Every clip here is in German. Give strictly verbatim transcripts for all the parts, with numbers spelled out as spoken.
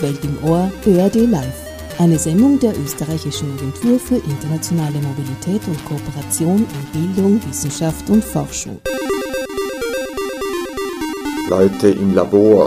Welt im Ohr, Ö R D Live. Eine Sendung der Österreichischen Agentur für internationale Mobilität und Kooperation in Bildung, Wissenschaft und Forschung. Leute im Labor.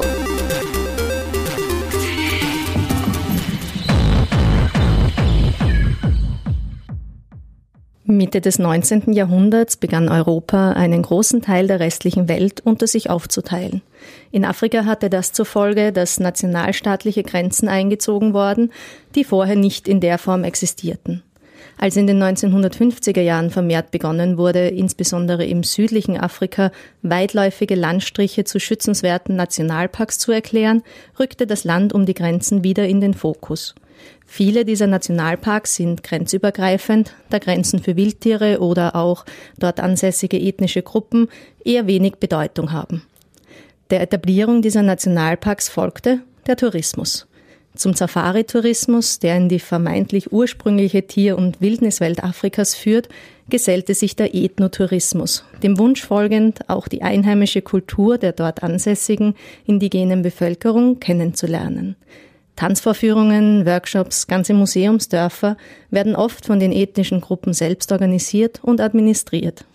Mitte des neunzehnten Jahrhunderts begann Europa, einen großen Teil der restlichen Welt unter sich aufzuteilen. In Afrika hatte das zur Folge, dass nationalstaatliche Grenzen eingezogen wurden, die vorher nicht in der Form existierten. Als in den neunzehnhundertfünfziger Jahren vermehrt begonnen wurde, insbesondere im südlichen Afrika weitläufige Landstriche zu schützenswerten Nationalparks zu erklären, rückte das Land um die Grenzen wieder in den Fokus. Viele dieser Nationalparks sind grenzübergreifend, da Grenzen für Wildtiere oder auch dort ansässige ethnische Gruppen eher wenig Bedeutung haben. Der Etablierung dieser Nationalparks folgte der Tourismus. Zum Safari-Tourismus, der in die vermeintlich ursprüngliche Tier- und Wildniswelt Afrikas führt, gesellte sich der Ethnotourismus, dem Wunsch folgend, auch die einheimische Kultur der dort ansässigen indigenen Bevölkerung kennenzulernen. Tanzvorführungen, Workshops, ganze Museumsdörfer werden oft von den ethnischen Gruppen selbst organisiert und administriert.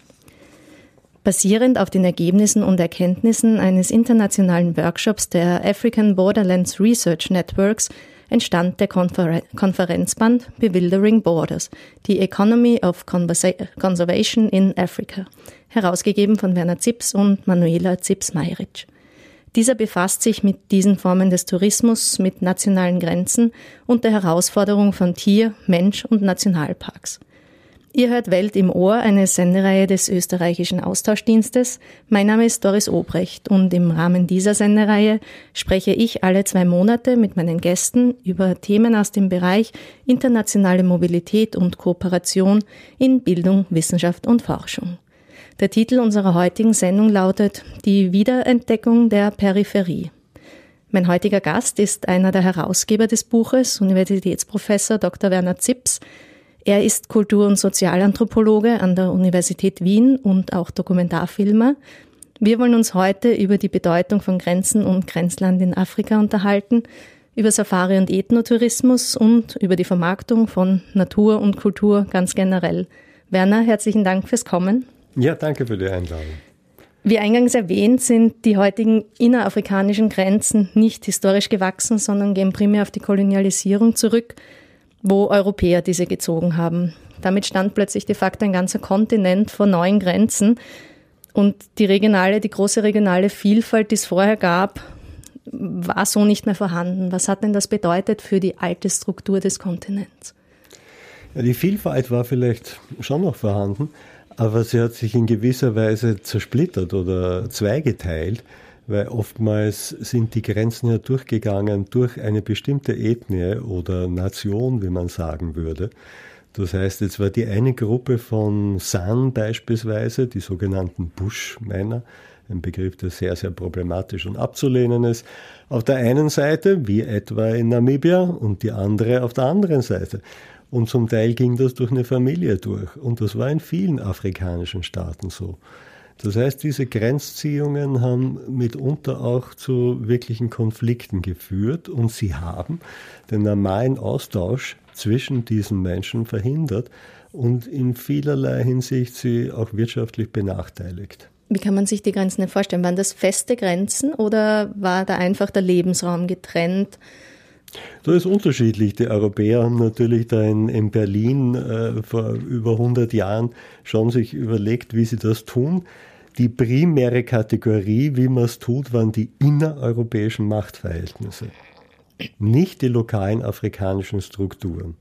Basierend auf den Ergebnissen und Erkenntnissen eines internationalen Workshops der African Borderlands Research Networks entstand der Konfer- Konferenzband Bewildering Borders, die Economy of Conversa- Conservation in Africa, herausgegeben von Werner Zips und Manuela Zips-Mayritsch. Dieser befasst sich mit diesen Formen des Tourismus, mit nationalen Grenzen und der Herausforderung von Tier-, Mensch- und Nationalparks. Ihr hört Welt im Ohr, eine Sendereihe des österreichischen Austauschdienstes. Mein Name ist Doris Obrecht und im Rahmen dieser Sendereihe spreche ich alle zwei Monate mit meinen Gästen über Themen aus dem Bereich internationale Mobilität und Kooperation in Bildung, Wissenschaft und Forschung. Der Titel unserer heutigen Sendung lautet Die Wiederentdeckung der Peripherie. Mein heutiger Gast ist einer der Herausgeber des Buches, Universitätsprofessor Doktor Werner Zips. Er ist Kultur- und Sozialanthropologe an der Universität Wien und auch Dokumentarfilmer. Wir wollen uns heute über die Bedeutung von Grenzen und Grenzland in Afrika unterhalten, über Safari- und Ethnotourismus und über die Vermarktung von Natur und Kultur ganz generell. Werner, herzlichen Dank fürs Kommen. Ja, danke für die Einladung. Wie eingangs erwähnt, sind die heutigen innerafrikanischen Grenzen nicht historisch gewachsen, sondern gehen primär auf die Kolonialisierung zurück, wo Europäer diese gezogen haben. Damit stand plötzlich de facto ein ganzer Kontinent vor neuen Grenzen und die regionale, die große regionale Vielfalt, die es vorher gab, war so nicht mehr vorhanden. Was hat denn das bedeutet für die alte Struktur des Kontinents? Ja, die Vielfalt war vielleicht schon noch vorhanden, aber sie hat sich in gewisser Weise zersplittert oder zweigeteilt, weil oftmals sind die Grenzen ja durchgegangen durch eine bestimmte Ethnie oder Nation, wie man sagen würde. Das heißt, jetzt war die eine Gruppe von San beispielsweise, die sogenannten Buschmänner, ein Begriff, der sehr, sehr problematisch und abzulehnen ist, auf der einen Seite, wie etwa in Namibia, und die andere auf der anderen Seite. Und zum Teil ging das durch eine Familie durch. Und das war in vielen afrikanischen Staaten so. Das heißt, diese Grenzziehungen haben mitunter auch zu wirklichen Konflikten geführt und sie haben den normalen Austausch zwischen diesen Menschen verhindert und in vielerlei Hinsicht sie auch wirtschaftlich benachteiligt. Wie kann man sich die Grenzen denn vorstellen? Waren das feste Grenzen oder war da einfach der Lebensraum getrennt? Das ist unterschiedlich. Die Europäer haben natürlich da in, in Berlin äh, vor über hundert Jahren schon sich überlegt, wie sie das tun. Die primäre Kategorie, wie man es tut, waren die innereuropäischen Machtverhältnisse, nicht die lokalen afrikanischen Strukturen.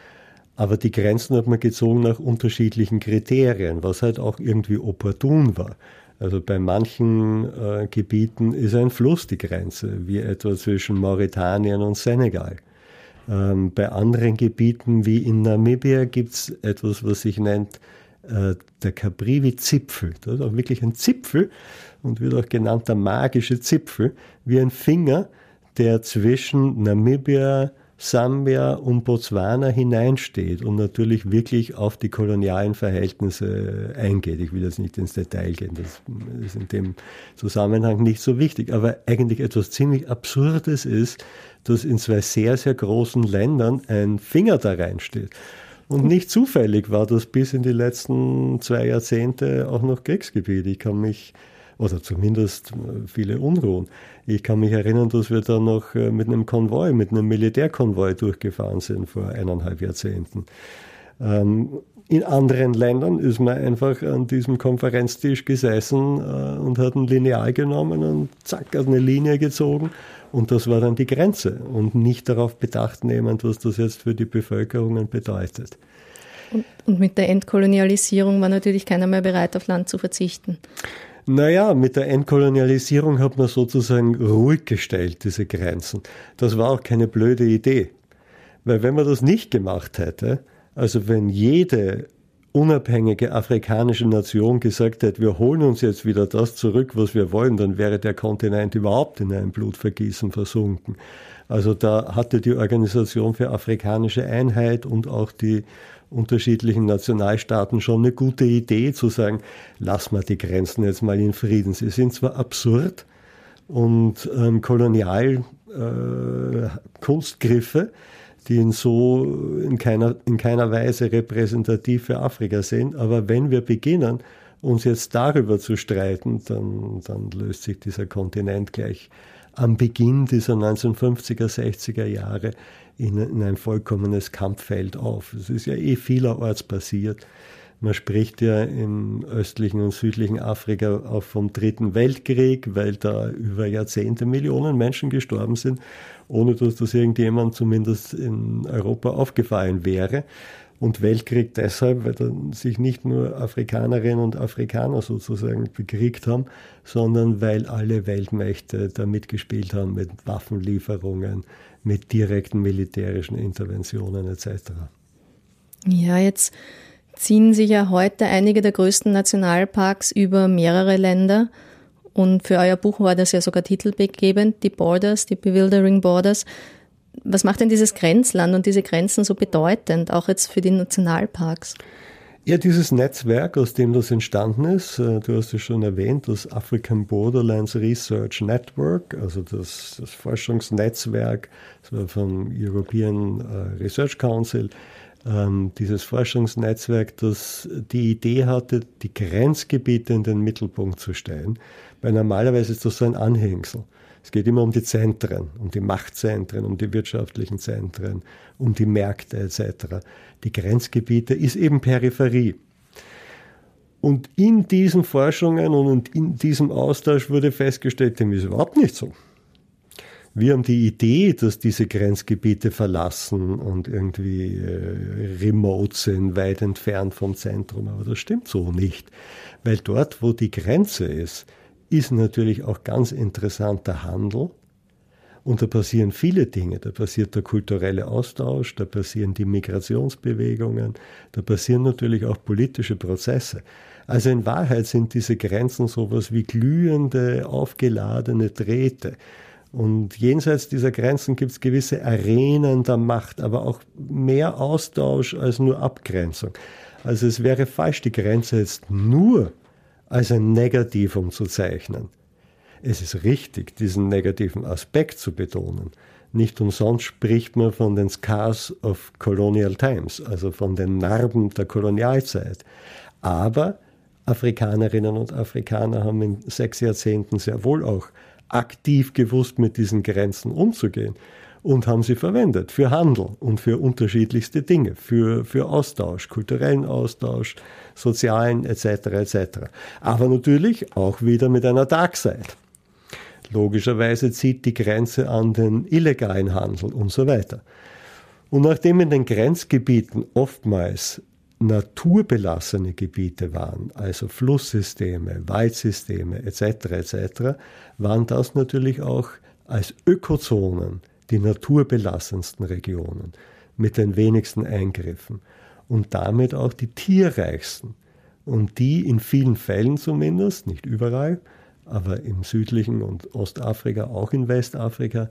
Aber die Grenzen hat man gezogen nach unterschiedlichen Kriterien, was halt auch irgendwie opportun war. Also bei manchen äh, Gebieten ist ein Fluss die Grenze, wie etwa zwischen Mauretanien und Senegal. Ähm, bei anderen Gebieten wie in Namibia gibt es etwas, was sich nennt äh, der Caprivi-Zipfel. Das ist auch wirklich ein Zipfel und wird auch genannt der magische Zipfel, wie ein Finger, der zwischen Namibia, Sambia und Botswana hineinsteht und natürlich wirklich auf die kolonialen Verhältnisse eingeht. Ich will jetzt nicht ins Detail gehen, das ist in dem Zusammenhang nicht so wichtig. Aber eigentlich etwas ziemlich Absurdes ist, dass in zwei sehr, sehr großen Ländern ein Finger da reinsteht. Und nicht zufällig war das bis in die letzten zwei Jahrzehnte auch noch Kriegsgebiet. Ich kann mich, oder zumindest viele Unruhen. Ich kann mich erinnern, dass wir da noch mit einem Konvoi, mit einem Militärkonvoi durchgefahren sind vor eineinhalb Jahrzehnten. In anderen Ländern ist man einfach an diesem Konferenztisch gesessen und hat ein Lineal genommen und zack, hat eine Linie gezogen. Und das war dann die Grenze und nicht darauf bedacht nehmend, was das jetzt für die Bevölkerungen bedeutet. Und, und mit der Entkolonialisierung war natürlich keiner mehr bereit, auf Land zu verzichten. Naja, mit der Entkolonialisierung hat man sozusagen ruhig gestellt, diese Grenzen. Das war auch keine blöde Idee. Weil wenn man das nicht gemacht hätte, also wenn jede unabhängige afrikanische Nation gesagt hätte, wir holen uns jetzt wieder das zurück, was wir wollen, dann wäre der Kontinent überhaupt in einem Blutvergießen versunken. Also da hatte die Organisation für afrikanische Einheit und auch die unterschiedlichen Nationalstaaten schon eine gute Idee zu sagen, lass mal die Grenzen jetzt mal in Frieden. Sie sind zwar absurd und ähm, kolonial äh, Kunstgriffe, die in so in keiner, in keiner Weise repräsentativ für Afrika sind. Aber wenn wir beginnen, uns jetzt darüber zu streiten, dann, dann löst sich dieser Kontinent gleich am Beginn dieser neunzehnhundertfünfziger, sechziger Jahre in, in ein vollkommenes Kampffeld auf. Es ist ja eh vielerorts passiert. Man spricht ja im östlichen und südlichen Afrika auch vom Dritten Weltkrieg, weil da über Jahrzehnte Millionen Menschen gestorben sind, ohne dass das irgendjemand zumindest in Europa aufgefallen wäre. Und Weltkrieg deshalb, weil dann sich nicht nur Afrikanerinnen und Afrikaner sozusagen bekriegt haben, sondern weil alle Weltmächte da mitgespielt haben mit Waffenlieferungen, mit direkten militärischen Interventionen et cetera. Ja, jetzt ziehen sich ja heute einige der größten Nationalparks über mehrere Länder. Und für euer Buch war das ja sogar titelgebend, die Borders, die Bewildering Borders. Was macht denn dieses Grenzland und diese Grenzen so bedeutend, auch jetzt für die Nationalparks? Ja, dieses Netzwerk, aus dem das entstanden ist, du hast es schon erwähnt, das African Borderlands Research Network, also das, das Forschungsnetzwerk vom European Research Council, ähm, dieses Forschungsnetzwerk, das die Idee hatte, die Grenzgebiete in den Mittelpunkt zu stellen, weil normalerweise ist das so ein Anhängsel. Es geht immer um die Zentren, um die Machtzentren, um die wirtschaftlichen Zentren, um die Märkte et cetera. Die Grenzgebiete ist eben Peripherie. Und in diesen Forschungen und in diesem Austausch wurde festgestellt, dem ist überhaupt nicht so. Wir haben die Idee, dass diese Grenzgebiete verlassen und irgendwie äh, remote sind, weit entfernt vom Zentrum, aber das stimmt so nicht. Weil dort, wo die Grenze ist, ist natürlich auch ganz interessanter Handel und da passieren viele Dinge. Da passiert der kulturelle Austausch, da passieren die Migrationsbewegungen, da passieren natürlich auch politische Prozesse. Also in Wahrheit sind diese Grenzen sowas wie glühende, aufgeladene Drähte. Und jenseits dieser Grenzen gibt es gewisse Arenen der Macht, aber auch mehr Austausch als nur Abgrenzung. Also es wäre falsch, die Grenze jetzt nur als ein Negativum zu zeichnen. Es ist richtig, diesen negativen Aspekt zu betonen. Nicht umsonst spricht man von den Scars of Colonial Times, also von den Narben der Kolonialzeit. Aber Afrikanerinnen und Afrikaner haben in sechs Jahrzehnten sehr wohl auch aktiv gewusst, mit diesen Grenzen umzugehen und haben sie verwendet für Handel und für unterschiedlichste Dinge, für, für Austausch, kulturellen Austausch, sozialen et cetera et cetera. Aber natürlich auch wieder mit einer Dark Side. Logischerweise zieht die Grenze an den illegalen Handel und so weiter. Und nachdem in den Grenzgebieten oftmals naturbelassene Gebiete waren, also Flusssysteme, Waldsysteme et cetera et cetera, waren das natürlich auch als Ökozonen die naturbelassensten Regionen mit den wenigsten Eingriffen und damit auch die tierreichsten und die in vielen Fällen zumindest, nicht überall, aber im südlichen und Ostafrika, auch in Westafrika,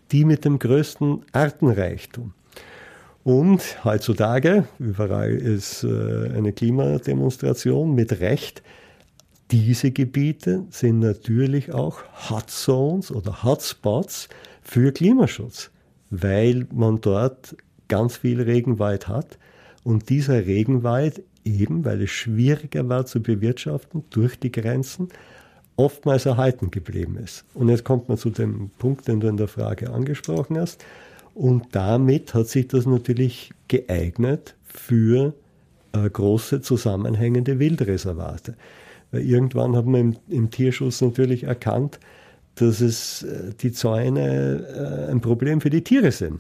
die mit dem größten Artenreichtum. Und heutzutage, überall ist äh, eine Klimademonstration mit Recht, diese Gebiete sind natürlich auch Hotzones oder Hotspots für Klimaschutz, weil man dort ganz viel Regenwald hat und dieser Regenwald eben, weil es schwieriger war zu bewirtschaften durch die Grenzen, oftmals erhalten geblieben ist. Und jetzt kommt man zu dem Punkt, den du in der Frage angesprochen hast. Und damit hat sich das natürlich geeignet für äh, große zusammenhängende Wildreservate. Weil irgendwann hat man im, im Tierschutz natürlich erkannt, dass es äh, die Zäune äh, ein Problem für die Tiere sind.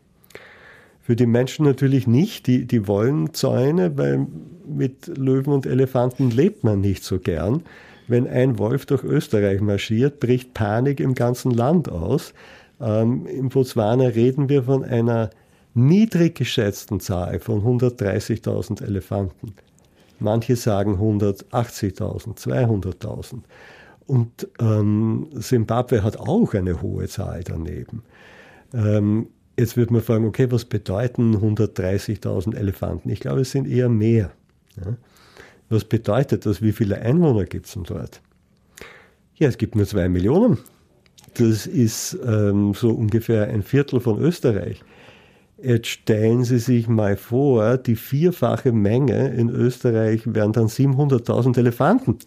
Für die Menschen natürlich nicht. Die, die wollen Zäune, weil mit Löwen und Elefanten lebt man nicht so gern. Wenn ein Wolf durch Österreich marschiert, bricht Panik im ganzen Land aus. Ähm, in Botswana reden wir von einer niedrig geschätzten Zahl von hundertdreißigtausend Elefanten. Manche sagen hundertachtzigtausend, zweihunderttausend. Und ähm, Simbabwe hat auch eine hohe Zahl daneben. Ähm, jetzt wird man fragen, okay, was bedeuten hundertdreißigtausend Elefanten? Ich glaube, es sind eher mehr. Ja? Was bedeutet das? Wie viele Einwohner gibt es denn dort? Ja, es gibt nur zwei Millionen. Das ist ähm, so ungefähr ein Viertel von Österreich. Jetzt stellen Sie sich mal vor, die vierfache Menge in Österreich wären dann siebenhunderttausend Elefanten.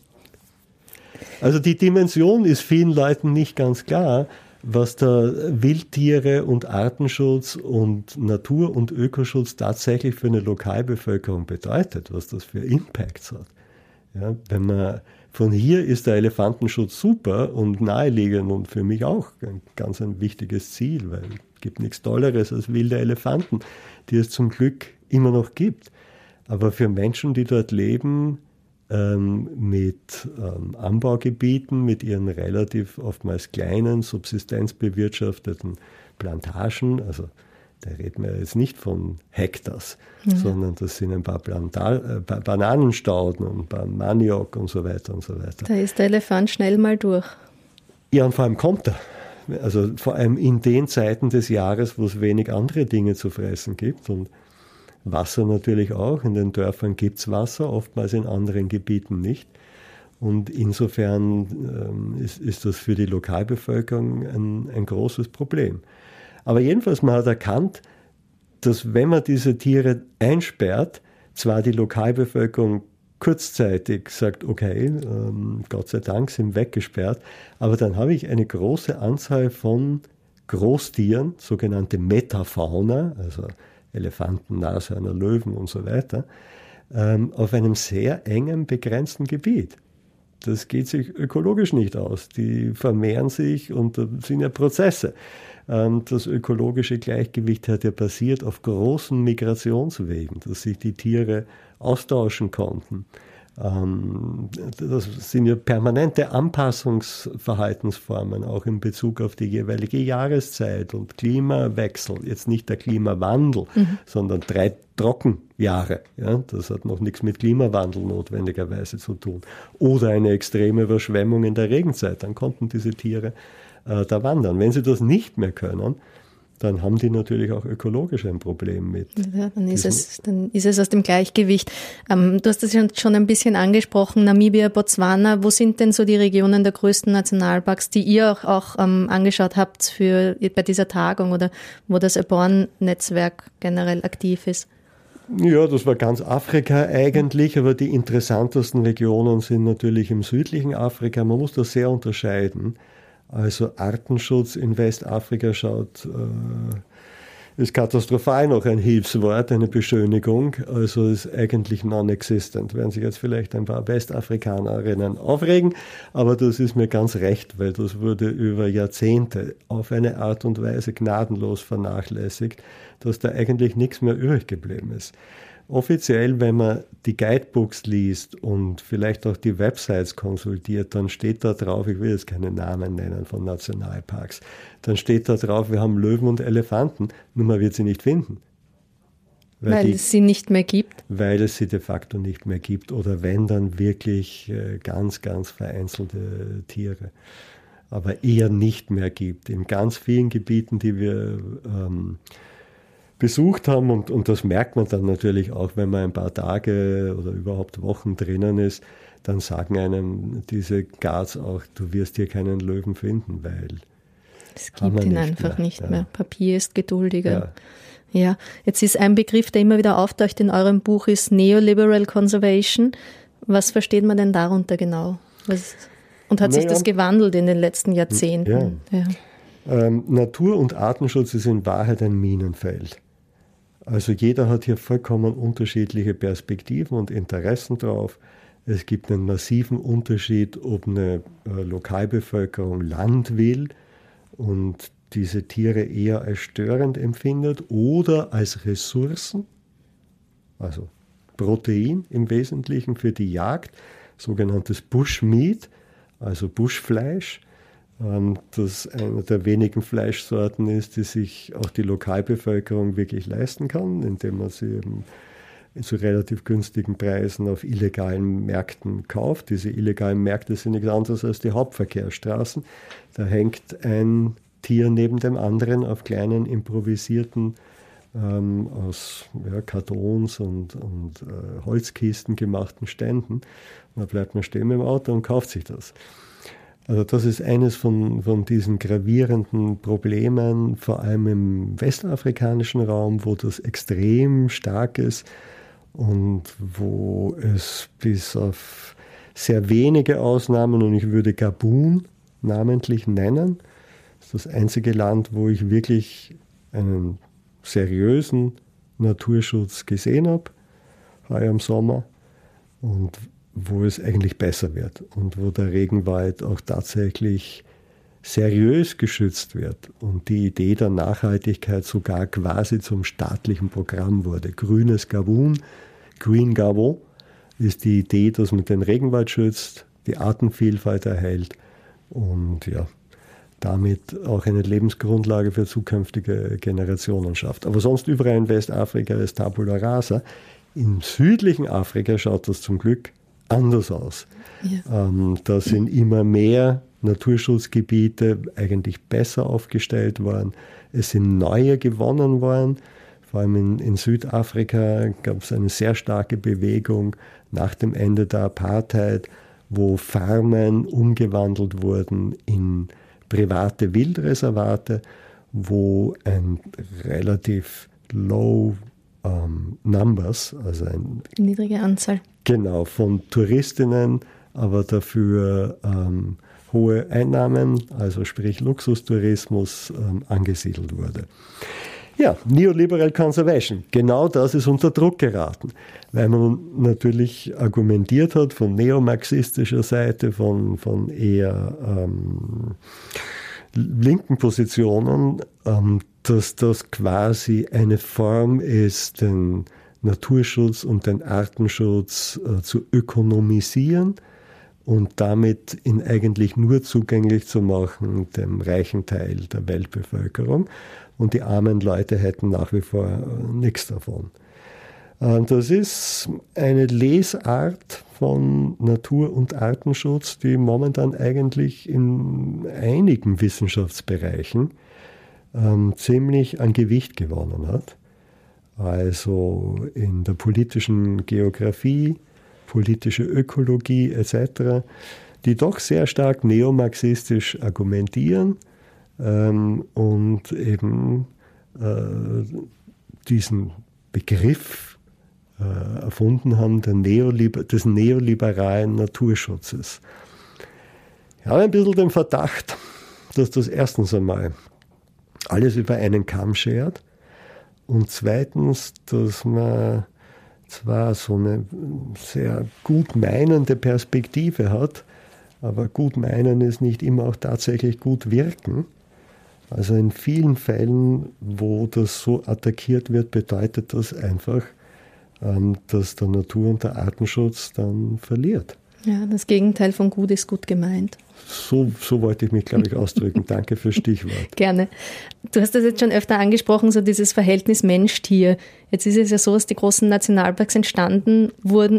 Also die Dimension ist vielen Leuten nicht ganz klar, was da Wildtiere und Artenschutz und Natur- und Ökoschutz tatsächlich für eine Lokalbevölkerung bedeutet, was das für Impacts hat. Ja, wenn man von hier ist der Elefantenschutz super und naheliegend und für mich auch ein ganz ein wichtiges Ziel, weil es gibt nichts Tolleres als wilde Elefanten, die es zum Glück immer noch gibt. Aber für Menschen, die dort leben, ähm, mit ähm, Anbaugebieten, mit ihren relativ oftmals kleinen, subsistenzbewirtschafteten Plantagen, also da reden wir jetzt nicht von Hektars, mhm. sondern das sind ein paar Planta- äh, Bananenstauden und ein paar Maniok und so weiter und so weiter. Da ist der Elefant schnell mal durch. Ja, und vor allem kommt er. Also vor allem in den Zeiten des Jahres, wo es wenig andere Dinge zu fressen gibt und Wasser natürlich auch. In den Dörfern gibt es Wasser, oftmals in anderen Gebieten nicht. Und insofern ähm, ist, ist das für die Lokalbevölkerung ein, ein großes Problem. Aber jedenfalls, man hat erkannt, dass wenn man diese Tiere einsperrt, zwar die Lokalbevölkerung kurzzeitig sagt, okay, ähm, Gott sei Dank sind weggesperrt, aber dann habe ich eine große Anzahl von Großtieren, sogenannte Metafauna, also Elefanten, Nashörner, Löwen und so weiter, ähm, auf einem sehr engen, begrenzten Gebiet. Das geht sich ökologisch nicht aus. Die vermehren sich und da sind ja Prozesse. Ähm, das ökologische Gleichgewicht hat ja basiert auf großen Migrationswegen, dass sich die Tiere austauschen konnten. Ähm, das sind ja permanente Anpassungsverhaltensformen, auch in Bezug auf die jeweilige Jahreszeit und Klimawechsel. Jetzt nicht der Klimawandel, mhm. sondern drei Trockenjahre. Ja, das hat noch nichts mit Klimawandel notwendigerweise zu tun. Oder eine extreme Überschwemmung in der Regenzeit. Dann konnten diese Tiere äh, da wandern. Wenn sie das nicht mehr können, dann haben die natürlich auch ökologisch ein Problem mit. Ja, dann ist es, dann ist es aus dem Gleichgewicht. Ähm, du hast das schon ein bisschen angesprochen, Namibia, Botswana. Wo sind denn so die Regionen der größten Nationalparks, die ihr auch, auch ähm, angeschaut habt für, bei dieser Tagung oder wo das Aborn-Netzwerk generell aktiv ist? Ja, das war ganz Afrika eigentlich, aber die interessantesten Regionen sind natürlich im südlichen Afrika. Man muss das sehr unterscheiden. Also Artenschutz in Westafrika schaut, äh, ist katastrophal noch ein Hilfswort, eine Beschönigung. Also ist eigentlich non-existent. Werden sich jetzt vielleicht ein paar Westafrikanerinnen aufregen, aber das ist mir ganz recht, weil das wurde über Jahrzehnte auf eine Art und Weise gnadenlos vernachlässigt, dass da eigentlich nichts mehr übrig geblieben ist. Offiziell, wenn man die Guidebooks liest und vielleicht auch die Websites konsultiert, dann steht da drauf, ich will jetzt keine Namen nennen von Nationalparks, dann steht da drauf, wir haben Löwen und Elefanten, nur man wird sie nicht finden. Weil, weil die, es sie nicht mehr gibt? Weil es sie de facto nicht mehr gibt oder wenn, dann wirklich ganz, ganz vereinzelte Tiere. aber eher nicht mehr gibt. In ganz vielen Gebieten, die wir ähm, besucht haben, und, und das merkt man dann natürlich auch, wenn man ein paar Tage oder überhaupt Wochen drinnen ist, dann sagen einem diese Guards auch, du wirst hier keinen Löwen finden, weil es gibt ihn einfach mehr. nicht ja. mehr. Papier ist geduldiger. Ja. Ja, jetzt ist ein Begriff, der immer wieder auftaucht in eurem Buch, ist Neoliberal Conservation. Was versteht man denn darunter genau? Was, und hat naja, sich das gewandelt in den letzten Jahrzehnten? Ja. Ja. Ähm, Natur- und Artenschutz ist in Wahrheit ein Minenfeld. Also jeder hat hier vollkommen unterschiedliche Perspektiven und Interessen drauf. Es gibt einen massiven Unterschied, ob eine äh, Lokalbevölkerung Land will und diese Tiere eher als störend empfindet oder als Ressourcen, also Protein im Wesentlichen für die Jagd, sogenanntes Bushmeat, also Buschfleisch, ähm, das eine der wenigen Fleischsorten ist, die sich auch die Lokalbevölkerung wirklich leisten kann, indem man sie eben zu relativ günstigen Preisen auf illegalen Märkten kauft. Diese illegalen Märkte sind nichts anderes als die Hauptverkehrsstraßen. Da hängt ein Tier neben dem anderen auf kleinen improvisierten, ähm, aus ja, Kartons und, und äh, Holzkisten gemachten Ständen. Und da bleibt man stehen mit dem Auto und kauft sich das. Also das ist eines von, von diesen gravierenden Problemen, vor allem im westafrikanischen Raum, wo das extrem stark ist und wo es bis auf sehr wenige Ausnahmen, und ich würde Gabun namentlich nennen, das ist das einzige Land, wo ich wirklich einen seriösen Naturschutz gesehen habe, heuer im Sommer, und wo es eigentlich besser wird und wo der Regenwald auch tatsächlich seriös geschützt wird und die Idee der Nachhaltigkeit sogar quasi zum staatlichen Programm wurde. Grünes Gabun, Green Gabon, ist die Idee, dass man den Regenwald schützt, die Artenvielfalt erhält und ja, damit auch eine Lebensgrundlage für zukünftige Generationen schafft. Aber sonst überall in Westafrika ist Tabula Rasa. Im südlichen Afrika schaut das zum Glück anders aus. Ja. Ähm, da sind immer mehr Naturschutzgebiete eigentlich besser aufgestellt worden. Es sind neue gewonnen worden. Vor allem in, in Südafrika gab es eine sehr starke Bewegung nach dem Ende der Apartheid, wo Farmen umgewandelt wurden in private Wildreservate, wo ein relativ low um, numbers, also eine niedrige Anzahl, genau, von Touristinnen, aber dafür ähm, hohe Einnahmen, also sprich Luxustourismus, ähm, angesiedelt wurde. Ja, Neoliberal Conservation, genau das ist unter Druck geraten, weil man natürlich argumentiert hat von neomarxistischer Seite, von, von eher ähm, linken Positionen, ähm, dass das quasi eine Form ist, den Naturschutz und den Artenschutz äh, zu ökonomisieren und damit ihn eigentlich nur zugänglich zu machen dem reichen Teil der Weltbevölkerung. Und die armen Leute hätten nach wie vor äh, nichts davon. Äh, das ist eine Lesart von Natur- und Artenschutz, die momentan eigentlich in einigen Wissenschaftsbereichen äh, ziemlich an Gewicht gewonnen hat. Also in der politischen Geographie, politische Ökologie et cetera, die doch sehr stark neomarxistisch argumentieren ähm, und eben äh, diesen Begriff äh, erfunden haben der Neoliber- des neoliberalen Naturschutzes. Ich habe ein bisschen den Verdacht, dass das erstens einmal alles über einen Kamm schert und zweitens, dass man zwar so eine sehr gut meinende Perspektive hat, aber gut meinen ist nicht immer auch tatsächlich gut wirken. Also in vielen Fällen, wo das so attackiert wird, bedeutet das einfach, dass der Natur- und der Artenschutz dann verliert. Ja, das Gegenteil von gut ist gut gemeint. So, so wollte ich mich, glaube ich, ausdrücken. Danke fürs Stichwort. Gerne. Du hast das jetzt schon öfter angesprochen, so dieses Verhältnis Mensch-Tier. Jetzt ist es ja so, dass die großen Nationalparks entstanden wurden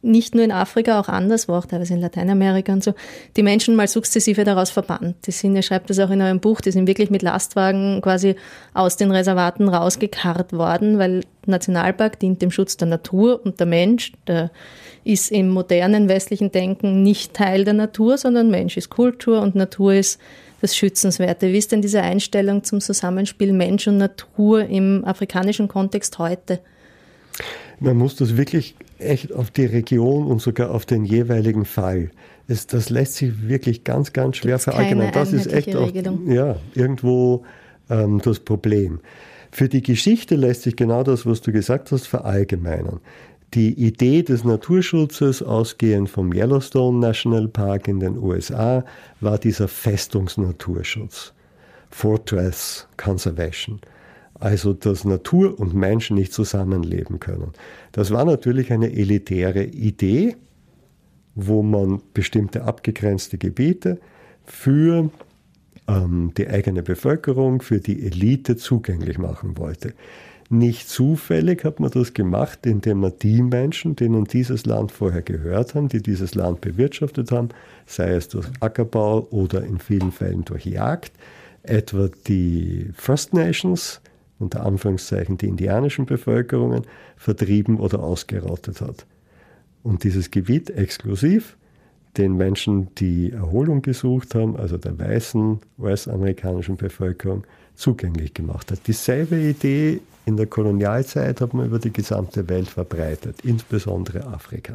nicht nur in Afrika, auch anderswo, auch teilweise in Lateinamerika und so, die Menschen mal sukzessive daraus verbannt. Die sind, ihr schreibt das auch in eurem Buch, die sind wirklich mit Lastwagen quasi aus den Reservaten rausgekarrt worden, weil Nationalpark dient dem Schutz der Natur und der Mensch, der ist im modernen westlichen Denken nicht Teil der Natur, sondern Mensch ist Kultur und Natur ist das Schützenswerte. Wie ist denn diese Einstellung zum Zusammenspiel Mensch und Natur im afrikanischen Kontext heute? Man muss das wirklich echt auf die Region und sogar auf den jeweiligen Fall. Es, das lässt sich wirklich ganz, ganz schwer verallgemeinern. Das ist echt auch, ja, irgendwo ähm, das Problem. Für die Geschichte lässt sich genau das, was du gesagt hast, verallgemeinern. Die Idee des Naturschutzes, ausgehend vom Yellowstone National Park in den U S A, war dieser Festungsnaturschutz. Fortress Conservation. Also, dass Natur und Menschen nicht zusammenleben können. Das war natürlich eine elitäre Idee, wo man bestimmte abgegrenzte Gebiete für ähm, die eigene Bevölkerung, für die Elite zugänglich machen wollte. Nicht zufällig hat man das gemacht, indem man die Menschen, denen dieses Land vorher gehört haben, die dieses Land bewirtschaftet haben, sei es durch Ackerbau oder in vielen Fällen durch Jagd, etwa die First Nations, unter Anführungszeichen die indianischen Bevölkerungen, vertrieben oder ausgerottet hat. Und dieses Gebiet exklusiv den Menschen, die Erholung gesucht haben, also der weißen U S-amerikanischen Bevölkerung, zugänglich gemacht hat. Dieselbe Idee in der Kolonialzeit hat man über die gesamte Welt verbreitet, insbesondere Afrika.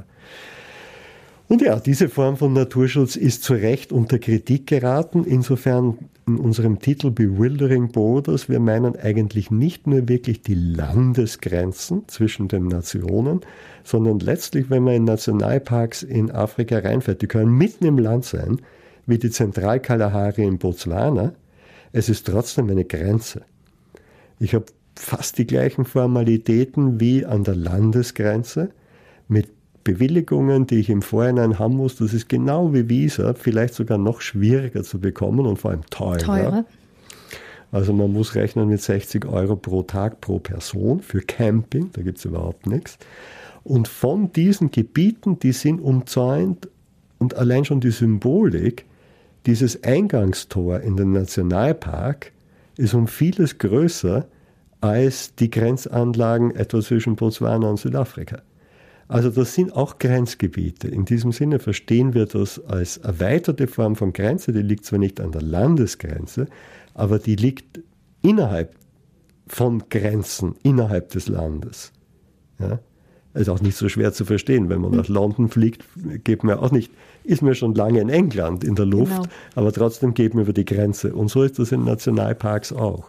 Und ja, diese Form von Naturschutz ist zu Recht unter Kritik geraten. Insofern in unserem Titel Bewildering Borders, wir meinen eigentlich nicht nur wirklich die Landesgrenzen zwischen den Nationen, sondern letztlich, wenn man in Nationalparks in Afrika reinfährt, die können mitten im Land sein, wie die Zentralkalahari in Botswana, es ist trotzdem eine Grenze. Ich habe fast die gleichen Formalitäten wie an der Landesgrenze mit Bewilligungen, die ich im Vorhinein haben muss. Das ist genau wie Visa, vielleicht sogar noch schwieriger zu bekommen und vor allem teurer. teurer. Also man muss rechnen mit sechzig Euro pro Tag pro Person für Camping, da gibt es überhaupt nichts. Und von diesen Gebieten, die sind umzäunt und allein schon die Symbolik, dieses Eingangstor in den Nationalpark ist um vieles größer als die Grenzanlagen etwa zwischen Botswana und Südafrika. Also das sind auch Grenzgebiete. In diesem Sinne verstehen wir das als erweiterte Form von Grenze. Die liegt zwar nicht an der Landesgrenze, aber die liegt innerhalb von Grenzen, innerhalb des Landes. Ja? Ist auch nicht so schwer zu verstehen. Wenn man nach London fliegt, geht man auch nicht, ist man schon lange in England in der Luft, genau. Aber trotzdem geht man über die Grenze. Und so ist das in Nationalparks auch.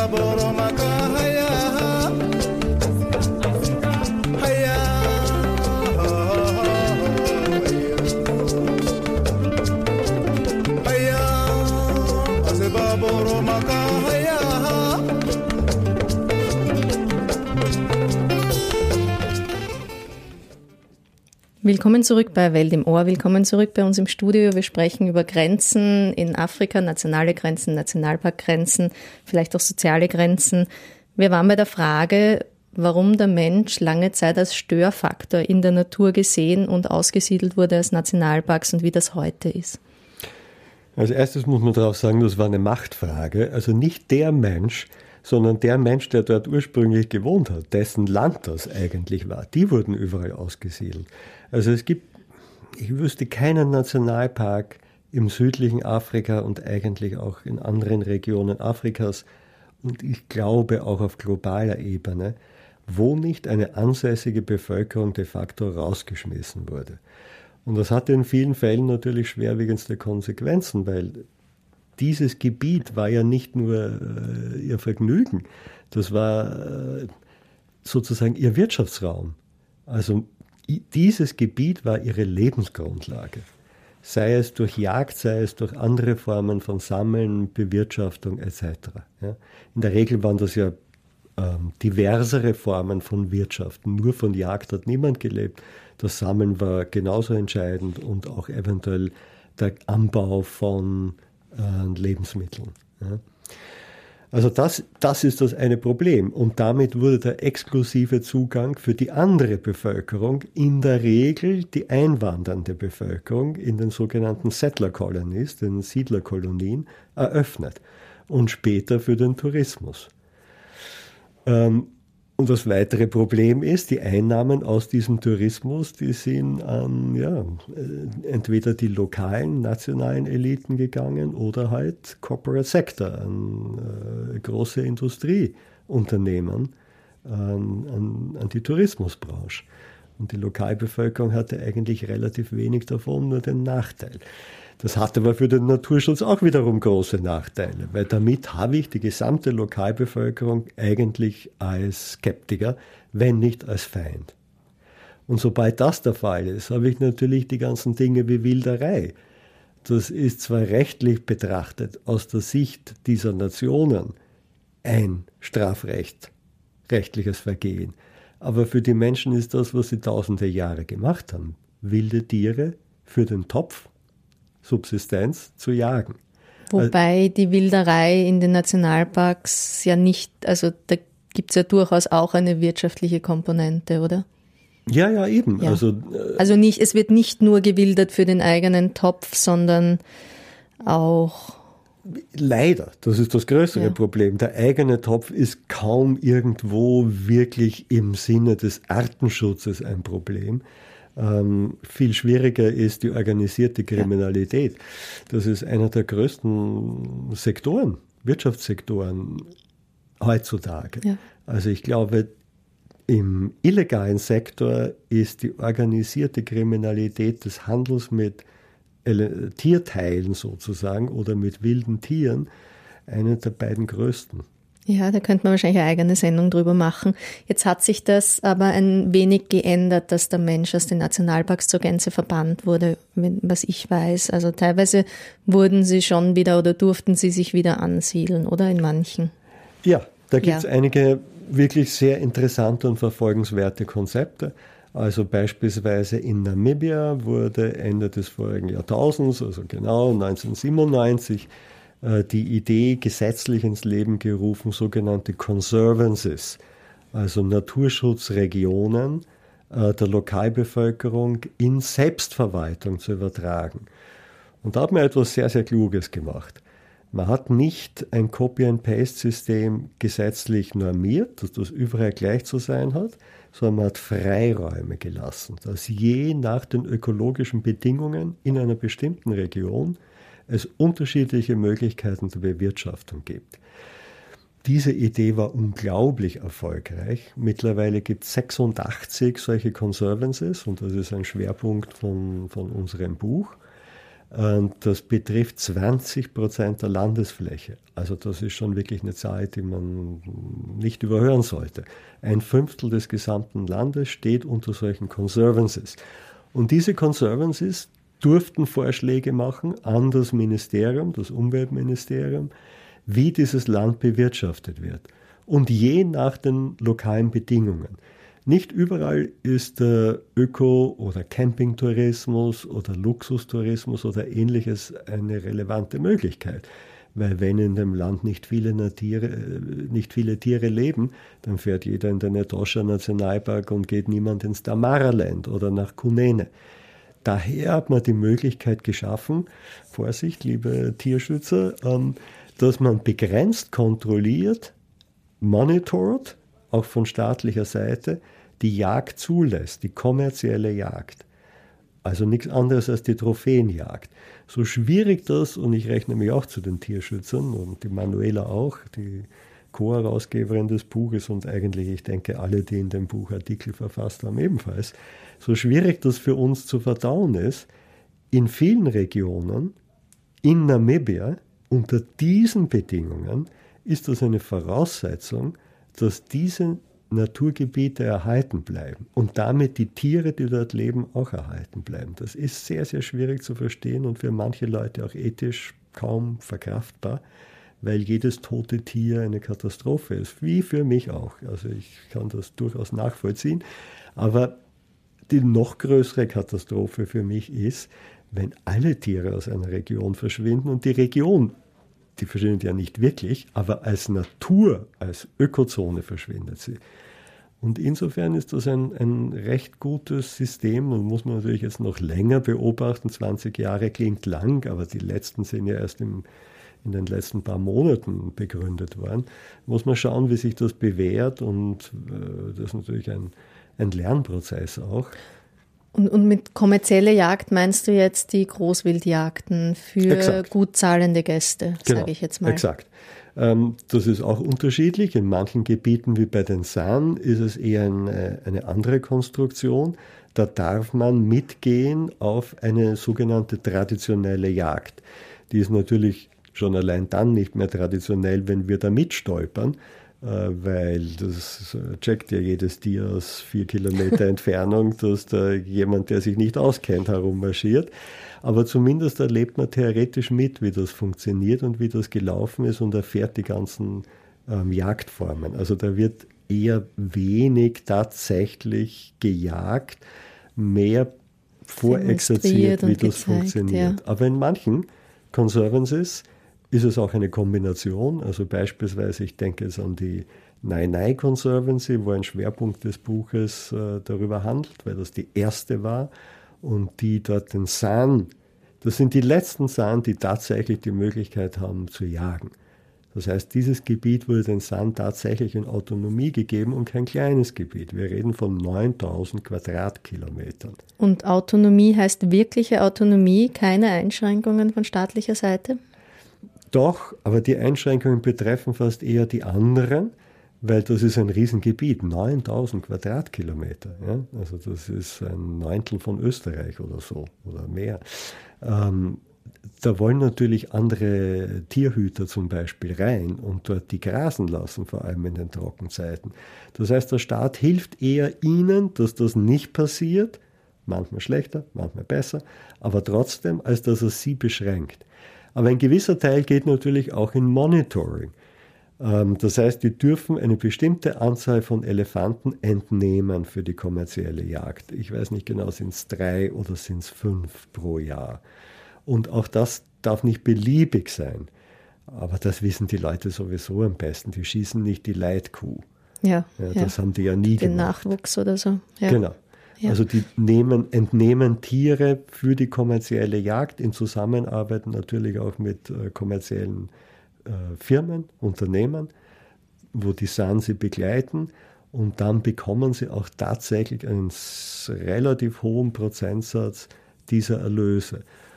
Willkommen zurück bei Welt im Ohr, willkommen zurück bei uns im Studio. Wir sprechen über Grenzen in Afrika, nationale Grenzen, Nationalparkgrenzen, vielleicht auch soziale Grenzen. Wir waren bei der Frage, warum der Mensch lange Zeit als Störfaktor in der Natur gesehen und ausgesiedelt wurde als Nationalparks und wie das heute ist. Als erstes muss man darauf sagen, das war eine Machtfrage. Also nicht der Mensch, sondern der Mensch, der dort ursprünglich gewohnt hat, dessen Land das eigentlich war. Die wurden überall ausgesiedelt. Also es gibt, ich wüsste keinen Nationalpark im südlichen Afrika und eigentlich auch in anderen Regionen Afrikas und ich glaube auch auf globaler Ebene, wo nicht eine ansässige Bevölkerung de facto rausgeschmissen wurde. Und das hatte in vielen Fällen natürlich schwerwiegendste Konsequenzen, weil dieses Gebiet war ja nicht nur äh, ihr Vergnügen, das war äh, sozusagen ihr Wirtschaftsraum. Also dieses Gebiet war ihre Lebensgrundlage. Sei es durch Jagd, sei es durch andere Formen von Sammeln, Bewirtschaftung et cetera. Ja. In der Regel waren das ja ähm, diversere Formen von Wirtschaft. Nur von Jagd hat niemand gelebt. Das Sammeln war genauso entscheidend und auch eventuell der Anbau von äh, Lebensmitteln. Ja. Also das, das ist das eine Problem. Und damit wurde der exklusive Zugang für die andere Bevölkerung, in der Regel die einwandernde Bevölkerung in den sogenannten Settler Colonies, den Siedlerkolonien, eröffnet. Und später für den Tourismus. Ähm, und das weitere Problem ist, die Einnahmen aus diesem Tourismus, die sind an ja, entweder die lokalen, nationalen Eliten gegangen oder halt Corporate Sector, an äh, große Industrieunternehmen, an, an, an die Tourismusbranche. Und die Lokalbevölkerung hatte eigentlich relativ wenig davon, nur den Nachteil. Das hat aber für den Naturschutz auch wiederum große Nachteile, weil damit habe ich die gesamte Lokalbevölkerung eigentlich als Skeptiker, wenn nicht als Feind. Und sobald das der Fall ist, habe ich natürlich die ganzen Dinge wie Wilderei. Das ist zwar rechtlich betrachtet aus der Sicht dieser Nationen ein Strafrecht, rechtliches Vergehen, aber für die Menschen ist das, was sie tausende Jahre gemacht haben, wilde Tiere für den Topf, Subsistenz zu jagen. Wobei die Wilderei in den Nationalparks ja nicht, also da gibt es ja durchaus auch eine wirtschaftliche Komponente, oder? Ja, ja, eben. Ja. Also, äh, also nicht, es wird nicht nur gewildert für den eigenen Topf, sondern auch... Leider, das ist das größere ja. Problem. Der eigene Topf ist kaum irgendwo wirklich im Sinne des Artenschutzes ein Problem. Ähm, viel schwieriger ist die organisierte Kriminalität. Das ist einer der größten Sektoren, Wirtschaftssektoren heutzutage. Ja. Also ich glaube, im illegalen Sektor ist die organisierte Kriminalität des Handels mit Tierteilen sozusagen oder mit wilden Tieren eine der beiden größten. Ja, da könnte man wahrscheinlich eine eigene Sendung drüber machen. Jetzt hat sich das aber ein wenig geändert, dass der Mensch aus den Nationalparks zur Gänze verbannt wurde, was ich weiß. Also teilweise wurden sie schon wieder oder durften sie sich wieder ansiedeln, oder in manchen? Ja, da gibt es ja. einige wirklich sehr interessante und verfolgenswerte Konzepte. Also beispielsweise in Namibia wurde Ende des vorigen Jahrtausends, also genau neunzehnhundertsiebenundneunzig, die Idee gesetzlich ins Leben gerufen, sogenannte Conservancies, also Naturschutzregionen der Lokalbevölkerung in Selbstverwaltung zu übertragen. Und da hat man etwas sehr, sehr Kluges gemacht. Man hat nicht ein Copy-and-Paste-System gesetzlich normiert, dass das überall gleich zu sein hat, sondern man hat Freiräume gelassen, dass je nach den ökologischen Bedingungen in einer bestimmten Region es unterschiedliche Möglichkeiten der Bewirtschaftung gibt. Diese Idee war unglaublich erfolgreich. Mittlerweile gibt es sechsundachtzig solche Conservancies und das ist ein Schwerpunkt von, von unserem Buch. Das betrifft zwanzig Prozent der Landesfläche. Also das ist schon wirklich eine Zahl, die man nicht überhören sollte. Ein Fünftel des gesamten Landes steht unter solchen Conservancies. Und diese Conservancies durften Vorschläge machen an das Ministerium, das Umweltministerium, wie dieses Land bewirtschaftet wird. Und je nach den lokalen Bedingungen. Nicht überall ist der Öko- oder Campingtourismus oder Luxustourismus oder Ähnliches eine relevante Möglichkeit. Weil wenn in dem Land nicht viele Tiere, nicht viele Tiere leben, dann fährt jeder in den Etosha Nationalpark und geht niemand ins Damaraland oder nach Kunene. Daher hat man die Möglichkeit geschaffen, Vorsicht, liebe Tierschützer, dass man begrenzt kontrolliert, monitort, auch von staatlicher Seite, die Jagd zulässt, die kommerzielle Jagd. Also nichts anderes als die Trophäenjagd. So schwierig das, und ich rechne mich auch zu den Tierschützern und die Manuela auch, die Co-Herausgeberin des Buches und eigentlich, ich denke, alle, die in dem Buch Artikel verfasst haben, ebenfalls, so schwierig das für uns zu verdauen ist, in vielen Regionen, in Namibia, unter diesen Bedingungen, ist das eine Voraussetzung, dass diese Naturgebiete erhalten bleiben und damit die Tiere, die dort leben, auch erhalten bleiben. Das ist sehr, sehr schwierig zu verstehen und für manche Leute auch ethisch kaum verkraftbar, weil jedes tote Tier eine Katastrophe ist, wie für mich auch. Also ich kann das durchaus nachvollziehen, aber die noch größere Katastrophe für mich ist, wenn alle Tiere aus einer Region verschwinden und die Region, die verschwindet ja nicht wirklich, aber als Natur, als Ökozone verschwindet sie. Und insofern ist das ein, ein recht gutes System und muss man natürlich jetzt noch länger beobachten. zwanzig Jahre klingt lang, aber die letzten sind ja erst im, in den letzten paar Monaten begründet worden. Muss man schauen, wie sich das bewährt und äh, das ist natürlich ein, ein Lernprozess auch. Und, und mit kommerzieller Jagd meinst du jetzt die Großwildjagden für exakt. Gut zahlende Gäste, genau, sage ich jetzt mal. Exakt. Ähm, das ist auch unterschiedlich. In manchen Gebieten wie bei den San ist es eher eine, eine andere Konstruktion. Da darf man mitgehen auf eine sogenannte traditionelle Jagd. Die ist natürlich schon allein dann nicht mehr traditionell, wenn wir da mitstolpern, weil das checkt ja jedes Tier aus vier Kilometer Entfernung, dass da jemand, der sich nicht auskennt, herummarschiert. Aber zumindest erlebt man theoretisch mit, wie das funktioniert und wie das gelaufen ist und erfährt die ganzen ähm, Jagdformen. Also da wird eher wenig tatsächlich gejagt, mehr vorexerziert, wie das gezeigt, funktioniert. Ja. Aber in manchen Conservancies ist es auch eine Kombination, also beispielsweise, ich denke jetzt an die Nainai Conservancy, wo ein Schwerpunkt des Buches äh, darüber handelt, weil das die erste war und die dort den San, das sind die letzten San, die tatsächlich die Möglichkeit haben zu jagen. Das heißt, dieses Gebiet wurde den San tatsächlich in Autonomie gegeben und kein kleines Gebiet. Wir reden von neuntausend Quadratkilometern. Und Autonomie heißt wirkliche Autonomie, keine Einschränkungen von staatlicher Seite? Doch, aber die Einschränkungen betreffen fast eher die anderen, weil das ist ein Riesengebiet, neuntausend Quadratkilometer. Ja? Also das ist ein Neuntel von Österreich oder so oder mehr. Ähm, da wollen natürlich andere Tierhüter zum Beispiel rein und dort die grasen lassen, vor allem in den Trockenzeiten. Das heißt, der Staat hilft eher ihnen, dass das nicht passiert, manchmal schlechter, manchmal besser, aber trotzdem, als dass er sie beschränkt. Aber ein gewisser Teil geht natürlich auch in Monitoring. Das heißt, die dürfen eine bestimmte Anzahl von Elefanten entnehmen für die kommerzielle Jagd. Ich weiß nicht genau, sind es drei oder sind es fünf pro Jahr. Und auch das darf nicht beliebig sein. Aber das wissen die Leute sowieso am besten. Die schießen nicht die Leitkuh. Ja, ja, das ja. haben die ja nie Den gemacht. Den Nachwuchs oder so. Ja. Genau. Ja. Also die nehmen, entnehmen Tiere für die kommerzielle Jagd in Zusammenarbeit natürlich auch mit äh, kommerziellen äh, Firmen, Unternehmen, wo die San sie begleiten und dann bekommen sie auch tatsächlich einen relativ hohen Prozentsatz dieser Erlöse.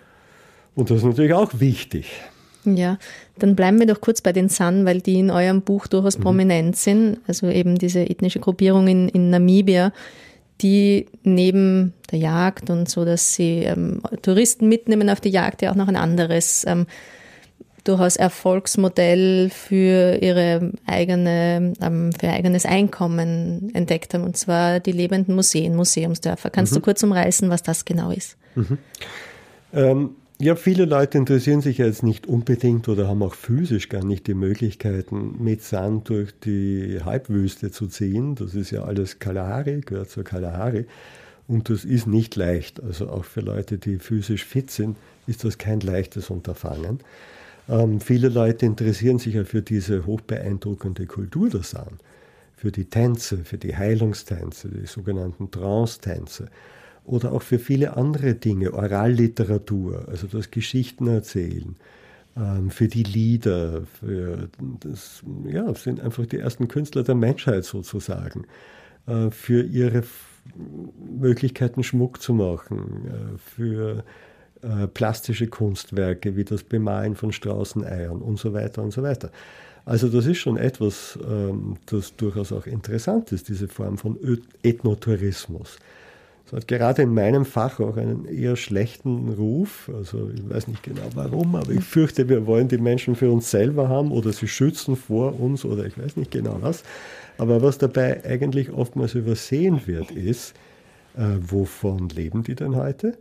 Und das ist natürlich auch wichtig. Ja, dann bleiben wir doch kurz bei den San, weil die in eurem Buch durchaus mhm. prominent sind. Also eben diese ethnische Gruppierung in, in Namibia, die neben der Jagd und so, dass sie ähm, Touristen mitnehmen auf die Jagd, ja auch noch ein anderes ähm, durchaus Erfolgsmodell für ihre eigene, ähm, für ihr eigenes Einkommen entdeckt haben, und zwar die lebenden Museen, Museumsdörfer. Kannst mhm. du kurz umreißen, was das genau ist? Mhm. Ähm, ja, viele Leute interessieren sich ja jetzt nicht unbedingt oder haben auch physisch gar nicht die Möglichkeiten, mit Sand durch die Halbwüste zu ziehen. Das ist ja alles Kalahari, gehört zur Kalahari. Und das ist nicht leicht. Also auch für Leute, die physisch fit sind, ist das kein leichtes Unterfangen. Ähm, viele Leute interessieren sich ja für diese hochbeeindruckende Kultur der San, für die Tänze, für die Heilungstänze, die sogenannten Trance-Tänze oder auch für viele andere Dinge, Oralliteratur, also das Geschichten erzählen, ähm, für die Lieder, für das, ja, das sind einfach die ersten Künstler der Menschheit sozusagen, äh, für ihre F- Möglichkeiten Schmuck zu machen, äh, für Äh, plastische Kunstwerke wie das Bemalen von Straußeneiern und so weiter und so weiter. Also das ist schon etwas, ähm, das durchaus auch interessant ist, diese Form von Ö- Ethnotourismus. Es hat gerade in meinem Fach auch einen eher schlechten Ruf, also ich weiß nicht genau warum, aber ich fürchte, wir wollen die Menschen für uns selber haben oder sie schützen vor uns oder ich weiß nicht genau was. Aber was dabei eigentlich oftmals übersehen wird, ist, äh, wovon leben die denn heute?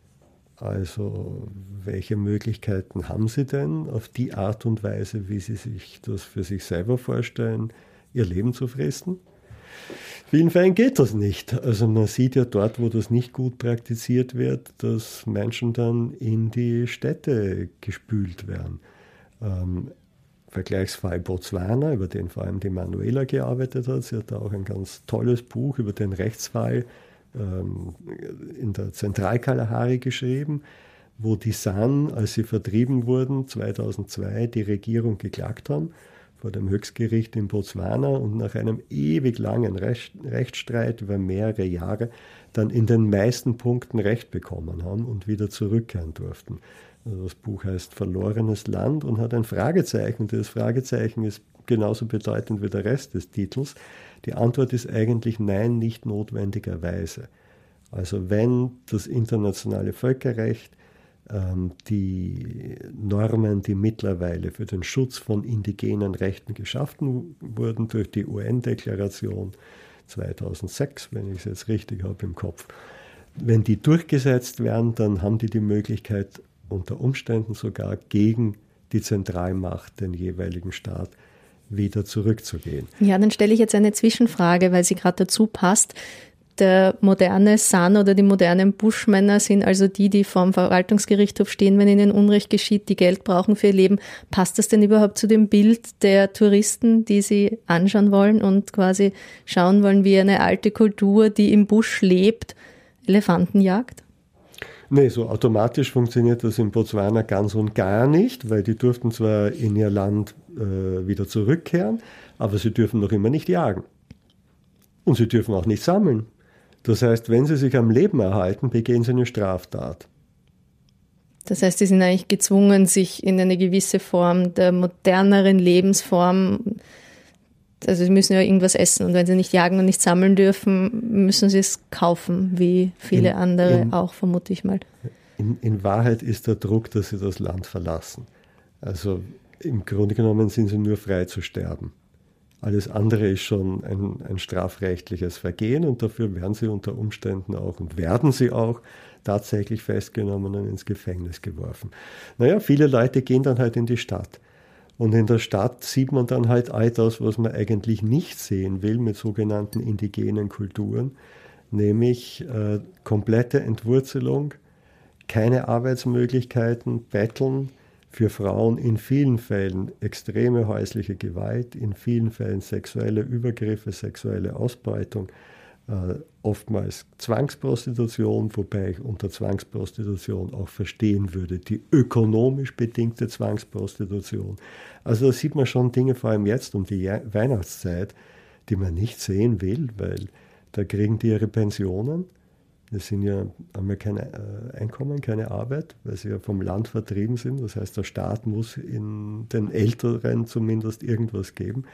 Also welche Möglichkeiten haben sie denn, auf die Art und Weise, wie sie sich das für sich selber vorstellen, ihr Leben zu fristen? In vielen Fällen geht das nicht. Also man sieht ja dort, wo das nicht gut praktiziert wird, dass Menschen dann in die Städte gespült werden. Ähm, Vergleichsfall Botswana, über den vor allem die Manuela gearbeitet hat. Sie hat da auch ein ganz tolles Buch über den Rechtsfall in der Zentralkalahari geschrieben, wo die San, als sie vertrieben wurden, zweitausendzwei die Regierung geklagt haben vor dem Höchstgericht in Botswana und nach einem ewig langen Recht, Rechtsstreit über mehrere Jahre dann in den meisten Punkten Recht bekommen haben und wieder zurückkehren durften. Also das Buch heißt Verlorenes Land und hat ein Fragezeichen. Und das Fragezeichen ist genauso bedeutend wie der Rest des Titels. Die Antwort ist eigentlich nein, nicht notwendigerweise. Also wenn das internationale Völkerrecht, ähm, die Normen, die mittlerweile für den Schutz von indigenen Rechten geschaffen wurden durch die U N-Deklaration zweitausendsechs, wenn ich es jetzt richtig habe im Kopf, wenn die durchgesetzt werden, dann haben die die Möglichkeit, unter Umständen sogar gegen die Zentralmacht, den jeweiligen Staat, wieder zurückzugehen. Ja, dann stelle ich jetzt eine Zwischenfrage, weil sie gerade dazu passt. Der moderne San oder die modernen Buschmänner sind also die, die vor dem Verwaltungsgerichtshof stehen, wenn ihnen Unrecht geschieht, die Geld brauchen für ihr Leben. Passt das denn überhaupt zu dem Bild der Touristen, die sie anschauen wollen und quasi schauen wollen, wie eine alte Kultur, die im Busch lebt, Elefanten jagt? Nee, so automatisch funktioniert das in Botswana ganz und gar nicht, weil die durften zwar in ihr Land äh, wieder zurückkehren, aber sie dürfen noch immer nicht jagen. Und sie dürfen auch nicht sammeln. Das heißt, wenn sie sich am Leben erhalten, begehen sie eine Straftat. Das heißt, sie sind eigentlich gezwungen, sich in eine gewisse Form der moderneren Lebensform, also sie müssen ja irgendwas essen und wenn sie nicht jagen und nicht sammeln dürfen, müssen sie es kaufen, wie viele in, andere in, auch, vermute ich mal. In, in Wahrheit ist der Druck, dass sie das Land verlassen. Also im Grunde genommen sind sie nur frei zu sterben. Alles andere ist schon ein, ein strafrechtliches Vergehen und dafür werden sie unter Umständen auch und werden sie auch tatsächlich festgenommen und ins Gefängnis geworfen. Naja, viele Leute gehen dann halt in die Stadt. Und in der Stadt sieht man dann halt all das, was man eigentlich nicht sehen will mit sogenannten indigenen Kulturen, nämlich äh, komplette Entwurzelung, keine Arbeitsmöglichkeiten, Betteln, für Frauen in vielen Fällen extreme häusliche Gewalt, in vielen Fällen sexuelle Übergriffe, sexuelle Ausbeutung, äh, oftmals Zwangsprostitution, wobei ich unter Zwangsprostitution auch verstehen würde, die ökonomisch bedingte Zwangsprostitution. Also da sieht man schon Dinge, vor allem jetzt um die Weihnachtszeit, die man nicht sehen will, weil da kriegen die ihre Pensionen. Das sind ja, haben ja kein Einkommen, keine Arbeit, weil sie ja vom Land vertrieben sind. Das heißt, der Staat muss in den Älteren zumindest irgendwas geben.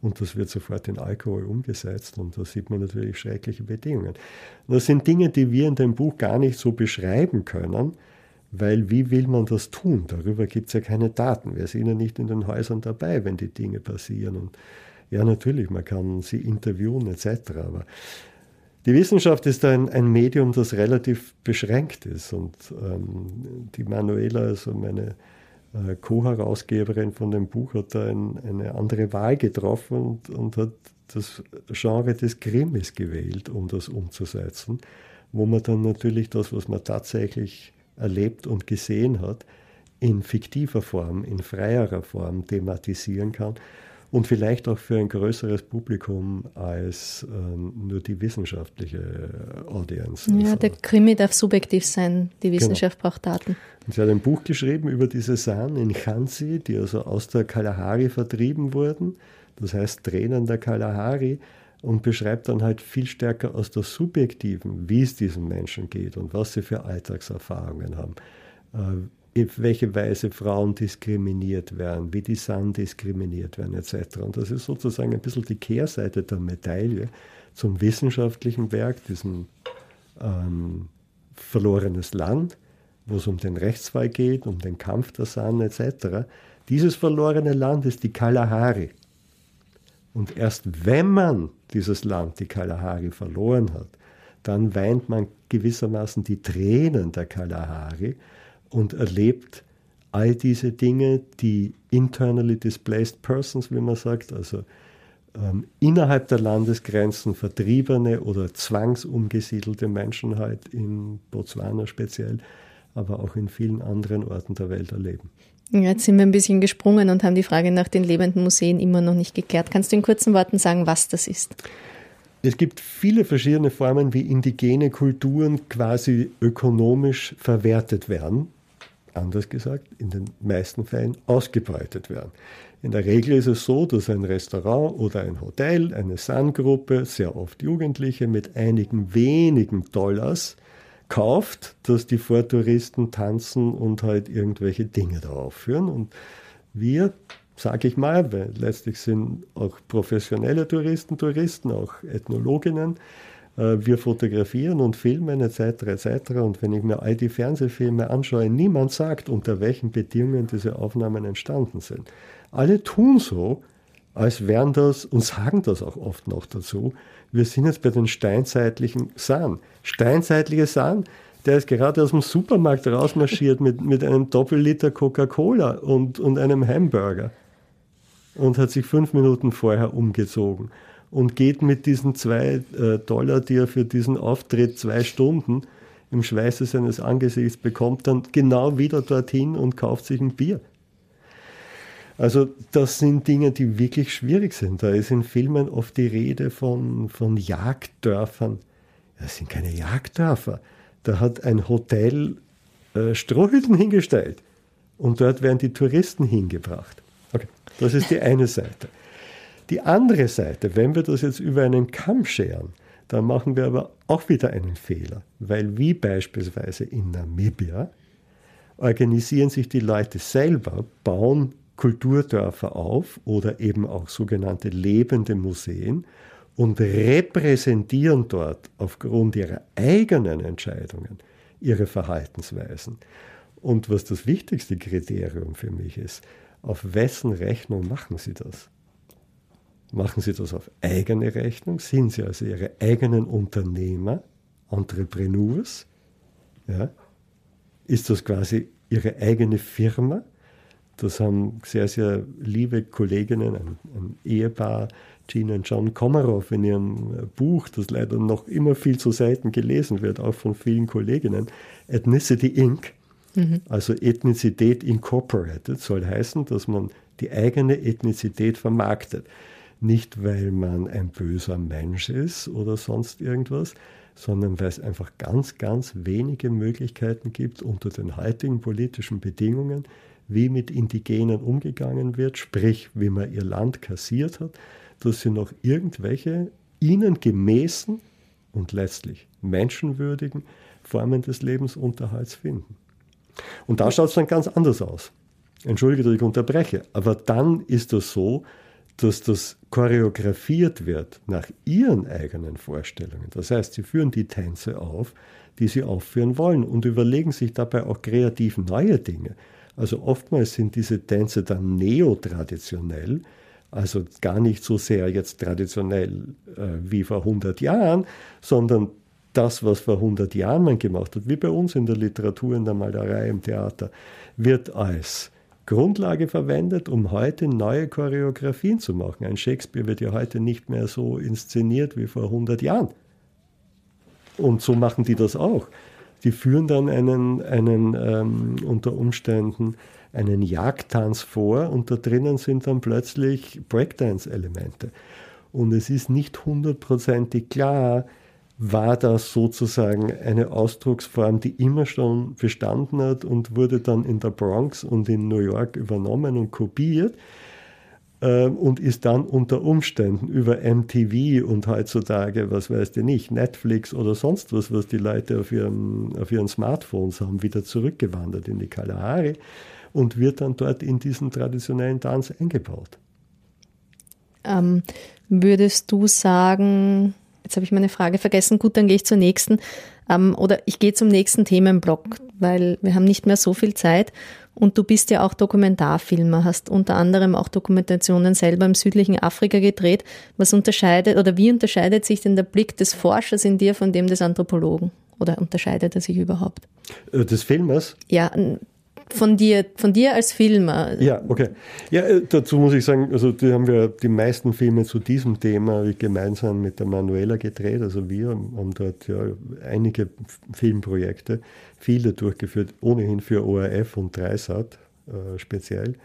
und das wird sofort in Alkohol umgesetzt und da sieht man natürlich schreckliche Bedingungen. Und das sind Dinge, die wir in dem Buch gar nicht so beschreiben können, weil wie will man das tun? Darüber gibt es ja keine Daten. Wir sind ja nicht in den Häusern dabei, wenn die Dinge passieren. Und ja, natürlich, man kann sie interviewen et cetera. Aber die Wissenschaft ist ein, ein Medium, das relativ beschränkt ist. Und ähm, die Manuela, also meine äh, Co-Herausgeberin von dem Buch, hat da ein, eine andere Wahl getroffen und, und hat das Genre des Krimis gewählt, um das umzusetzen, wo man dann natürlich das, was man tatsächlich erlebt und gesehen hat, in fiktiver Form, in freierer Form thematisieren kann und vielleicht auch für ein größeres Publikum als ähm, nur die wissenschaftliche Audience. Ja, also, der Krimi darf subjektiv sein, die Wissenschaft genau. braucht Daten. Und sie hat ein Buch geschrieben über diese San in Khansi, die also aus der Kalahari vertrieben wurden, das heißt Tränen der Kalahari, und beschreibt dann halt viel stärker aus der Subjektiven, wie es diesen Menschen geht und was sie für Alltagserfahrungen haben, äh, in welche Weise Frauen diskriminiert werden, wie die San diskriminiert werden et cetera. Und das ist sozusagen ein bisschen die Kehrseite der Medaille zum wissenschaftlichen Werk, diesem ähm, Verlorenes Land, wo es um den Rechtsfall geht, um den Kampf der San et cetera. Dieses verlorene Land ist die Kalahari. Und erst wenn man dieses Land, die Kalahari, verloren hat, dann weint man gewissermaßen die Tränen der Kalahari und erlebt all diese Dinge, die internally displaced persons, wie man sagt, also ähm, innerhalb der Landesgrenzen vertriebene oder zwangsumgesiedelte Menschen halt in Botswana speziell, aber auch in vielen anderen Orten der Welt erleben. Jetzt sind wir ein bisschen gesprungen und haben die Frage nach den lebenden Museen immer noch nicht geklärt. Kannst du in kurzen Worten sagen, was das ist? Es gibt viele verschiedene Formen, wie indigene Kulturen quasi ökonomisch verwertet werden. Anders gesagt, in den meisten Fällen ausgebeutet werden. In der Regel ist es so, dass ein Restaurant oder ein Hotel, eine San-Gruppe, sehr oft Jugendliche mit einigen wenigen Dollars kauft, dass die vor Touristen tanzen und halt irgendwelche Dinge da aufführen. Und wir, sage ich mal, weil letztlich sind auch professionelle Touristen Touristen, auch Ethnologinnen, äh, wir fotografieren und filmen et cetera et cetera. Und wenn ich mir all die Fernsehfilme anschaue, niemand sagt, unter welchen Bedingungen diese Aufnahmen entstanden sind. Alle tun so, als wären das, und sagen das auch oft noch dazu, wir sind jetzt bei den steinzeitlichen San. Steinzeitliche San, der ist gerade aus dem Supermarkt rausmarschiert mit, mit einem Doppelliter Coca-Cola und, und einem Hamburger und hat sich fünf Minuten vorher umgezogen und geht mit diesen zwei äh, Dollar, die er für diesen Auftritt zwei Stunden im Schweiße seines Angesichts bekommt, dann genau wieder dorthin und kauft sich ein Bier. Also das sind Dinge, die wirklich schwierig sind. Da ist in Filmen oft die Rede von, von Jagddörfern. Das sind keine Jagddörfer. Da hat ein Hotel äh, Strohhütten hingestellt und dort werden die Touristen hingebracht. Okay, das ist die eine Seite. Die andere Seite, wenn wir das jetzt über einen Kamm scheren, dann machen wir aber auch wieder einen Fehler, weil wie beispielsweise in Namibia organisieren sich die Leute selber, bauen Kulturdörfer auf oder eben auch sogenannte lebende Museen und repräsentieren dort aufgrund ihrer eigenen Entscheidungen ihre Verhaltensweisen. Und was das wichtigste Kriterium für mich ist, auf wessen Rechnung machen sie das? Machen sie das auf eigene Rechnung? Sind sie also ihre eigenen Unternehmer, Entrepreneurs? Ja? Ist das quasi ihre eigene Firma? Das haben sehr, sehr liebe Kolleginnen, ein, ein Ehepaar, Gina und John Komarov, in ihrem Buch, das leider noch immer viel zu selten gelesen wird, auch von vielen Kolleginnen, Ethnicity Incorporated, mhm. also Ethnizität Incorporated, soll heißen, dass man die eigene Ethnizität vermarktet. Nicht, weil man ein böser Mensch ist oder sonst irgendwas, sondern weil es einfach ganz, ganz wenige Möglichkeiten gibt unter den heutigen politischen Bedingungen, wie mit Indigenen umgegangen wird, sprich, wie man ihr Land kassiert hat, dass sie noch irgendwelche ihnen gemäßen und letztlich menschenwürdigen Formen des Lebensunterhalts finden. Und da schaut es dann ganz anders aus. Entschuldige, dass ich unterbreche, aber dann ist es so, dass das choreografiert wird nach ihren eigenen Vorstellungen. Das heißt, sie führen die Tänze auf, die sie aufführen wollen und überlegen sich dabei auch kreativ neue Dinge. Also oftmals sind diese Tänze dann neotraditionell, also gar nicht so sehr jetzt traditionell äh, wie vor hundert Jahren, sondern das, was vor hundert Jahren man gemacht hat, wie bei uns in der Literatur, in der Malerei, im Theater, wird als Grundlage verwendet, um heute neue Choreografien zu machen. Ein Shakespeare wird ja heute nicht mehr so inszeniert wie vor hundert Jahren. Und so machen die das auch. Die führen dann einen, einen ähm, unter Umständen einen Jagdtanz vor und da drinnen sind dann plötzlich Breakdance-Elemente. Und es ist nicht hundertprozentig klar, war das sozusagen eine Ausdrucksform, die immer schon bestanden hat und wurde dann in der Bronx und in New York übernommen und kopiert äh, und ist dann unter Umständen über M T V und heutzutage, was weiß ich nicht, Netflix oder sonst was, was die Leute auf ihren, auf ihren Smartphones haben, wieder zurückgewandert in die Kalahari und wird dann dort in diesen traditionellen Tanz eingebaut. Ähm, würdest du sagen... Jetzt habe ich meine Frage vergessen. Gut, dann gehe ich zur nächsten. Ähm, oder ich gehe zum nächsten Themenblock, weil wir haben nicht mehr so viel Zeit. Und du bist ja auch Dokumentarfilmer, hast unter anderem auch Dokumentationen selber im südlichen Afrika gedreht. Was unterscheidet oder wie unterscheidet sich denn der Blick des Forschers in dir von dem des Anthropologen? Oder unterscheidet er sich überhaupt? Des Filmers? Ja, Von dir, von dir als Filmer. Ja, okay. Ja, dazu muss ich sagen, also die haben wir die meisten Filme zu diesem Thema gemeinsam mit der Manuela gedreht. Also wir haben dort ja einige Filmprojekte, viele durchgeführt, ohnehin für O R F und Dreisat äh, speziell.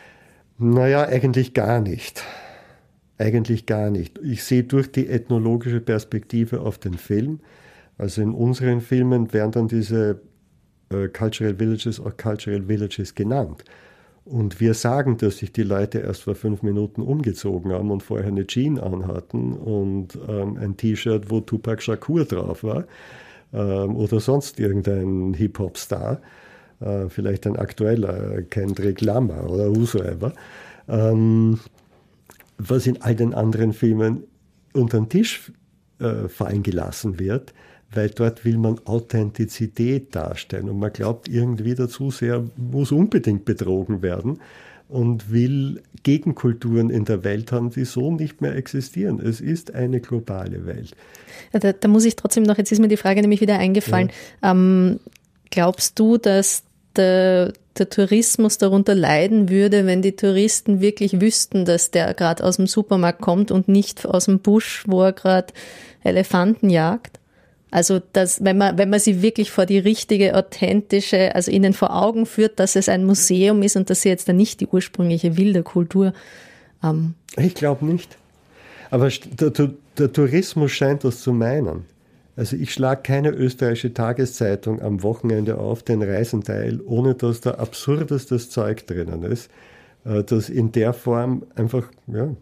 Naja, eigentlich gar nicht. Eigentlich gar nicht. Ich sehe durch die ethnologische Perspektive auf den Film. Also in unseren Filmen werden dann diese Cultural Villages auch Cultural Villages genannt. Und wir sagen, dass sich die Leute erst vor fünf Minuten umgezogen haben und vorher eine Jeans anhatten und ähm, ein T-Shirt, wo Tupac Shakur drauf war ähm, oder sonst irgendein Hip-Hop-Star, äh, vielleicht ein aktueller Kendrick Lamar oder whosoever, ähm, was in all den anderen Filmen unter den Tisch äh, fallen gelassen wird, weil dort will man Authentizität darstellen und man glaubt irgendwie dazu sehr, muss unbedingt betrogen werden und will Gegenkulturen in der Welt haben, die so nicht mehr existieren. Es ist eine globale Welt. Ja, da, da muss ich trotzdem noch, jetzt ist mir die Frage nämlich wieder eingefallen, ja. ähm, glaubst du, dass der, der Tourismus darunter leiden würde, wenn die Touristen wirklich wüssten, dass der gerade aus dem Supermarkt kommt und nicht aus dem Busch, wo er gerade Elefanten jagt? Also, dass, wenn man, wenn man sie wirklich vor die richtige, authentische, also ihnen vor Augen führt, dass es ein Museum ist und dass sie jetzt dann nicht die ursprüngliche wilde Kultur. Ähm ich glaube nicht. Aber der, der Tourismus scheint das zu meinen. Also ich schlage keine österreichische Tageszeitung am Wochenende auf, den Reisenteil, ohne dass da absurdestes Zeug drinnen ist, das in der Form einfach, ja,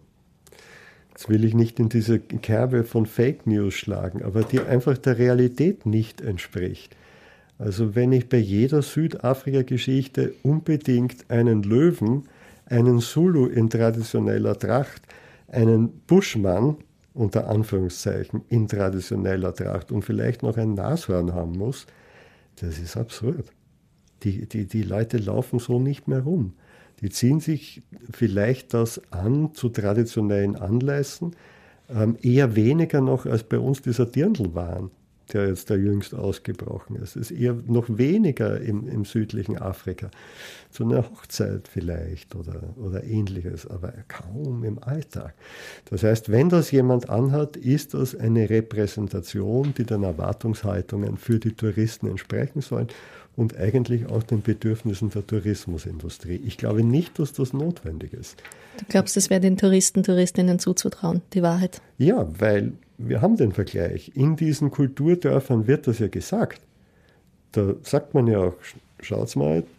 jetzt will ich nicht in diese Kerbe von Fake News schlagen, aber die einfach der Realität nicht entspricht. Also wenn ich bei jeder Südafrika-Geschichte unbedingt einen Löwen, einen Zulu in traditioneller Tracht, einen Buschmann, unter Anführungszeichen, in traditioneller Tracht und vielleicht noch ein Nashorn haben muss, das ist absurd. Die, die, die Leute laufen so nicht mehr rum. Die ziehen sich vielleicht das an zu traditionellen Anlässen, ähm, eher weniger noch als bei uns dieser Dirndlwahn, der jetzt da jüngst ausgebrochen ist. Es ist eher noch weniger im, im südlichen Afrika. Zu einer Hochzeit vielleicht oder, oder ähnliches, aber kaum im Alltag. Das heißt, wenn das jemand anhat, ist das eine Repräsentation, die den Erwartungshaltungen für die Touristen entsprechen soll und eigentlich auch den Bedürfnissen der Tourismusindustrie. Ich glaube nicht, dass das notwendig ist. Du glaubst, es wäre den Touristen, Touristinnen zuzutrauen, die Wahrheit? Ja, weil wir haben den Vergleich. In diesen Kulturdörfern wird das ja gesagt. Da sagt man ja auch, schaut mal,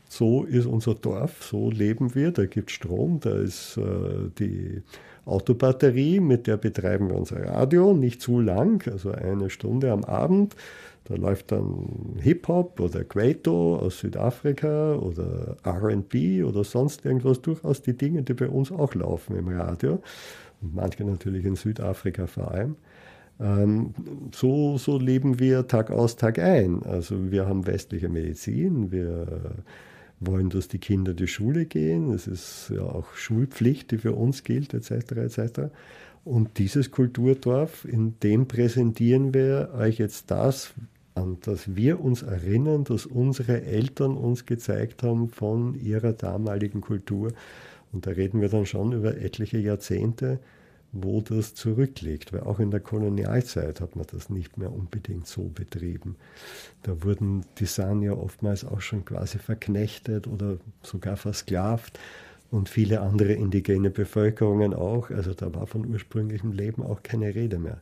so ist unser Dorf, so leben wir, da gibt es Strom, da ist äh, die Autobatterie, mit der betreiben wir unser Radio, nicht zu lang, also eine Stunde am Abend. Da läuft dann Hip-Hop oder Kwaito aus Südafrika oder R and B oder sonst irgendwas, durchaus die Dinge, die bei uns auch laufen im Radio. Und manche natürlich in Südafrika vor allem. Ähm, so, so leben wir Tag aus, Tag ein. Also wir haben westliche Medizin, wir wollen, dass die Kinder die Schule gehen. Es ist ja auch Schulpflicht, die für uns gilt, et cetera et cetera. Und dieses Kulturdorf, in dem präsentieren wir euch jetzt das, an das wir uns erinnern, dass unsere Eltern uns gezeigt haben von ihrer damaligen Kultur. Und da reden wir dann schon über etliche Jahrzehnte, wo das zurückliegt. Weil auch in der Kolonialzeit hat man das nicht mehr unbedingt so betrieben. Da wurden die San ja oftmals auch schon quasi verknechtet oder sogar versklavt und viele andere indigene Bevölkerungen auch. Also da war von ursprünglichem Leben auch keine Rede mehr.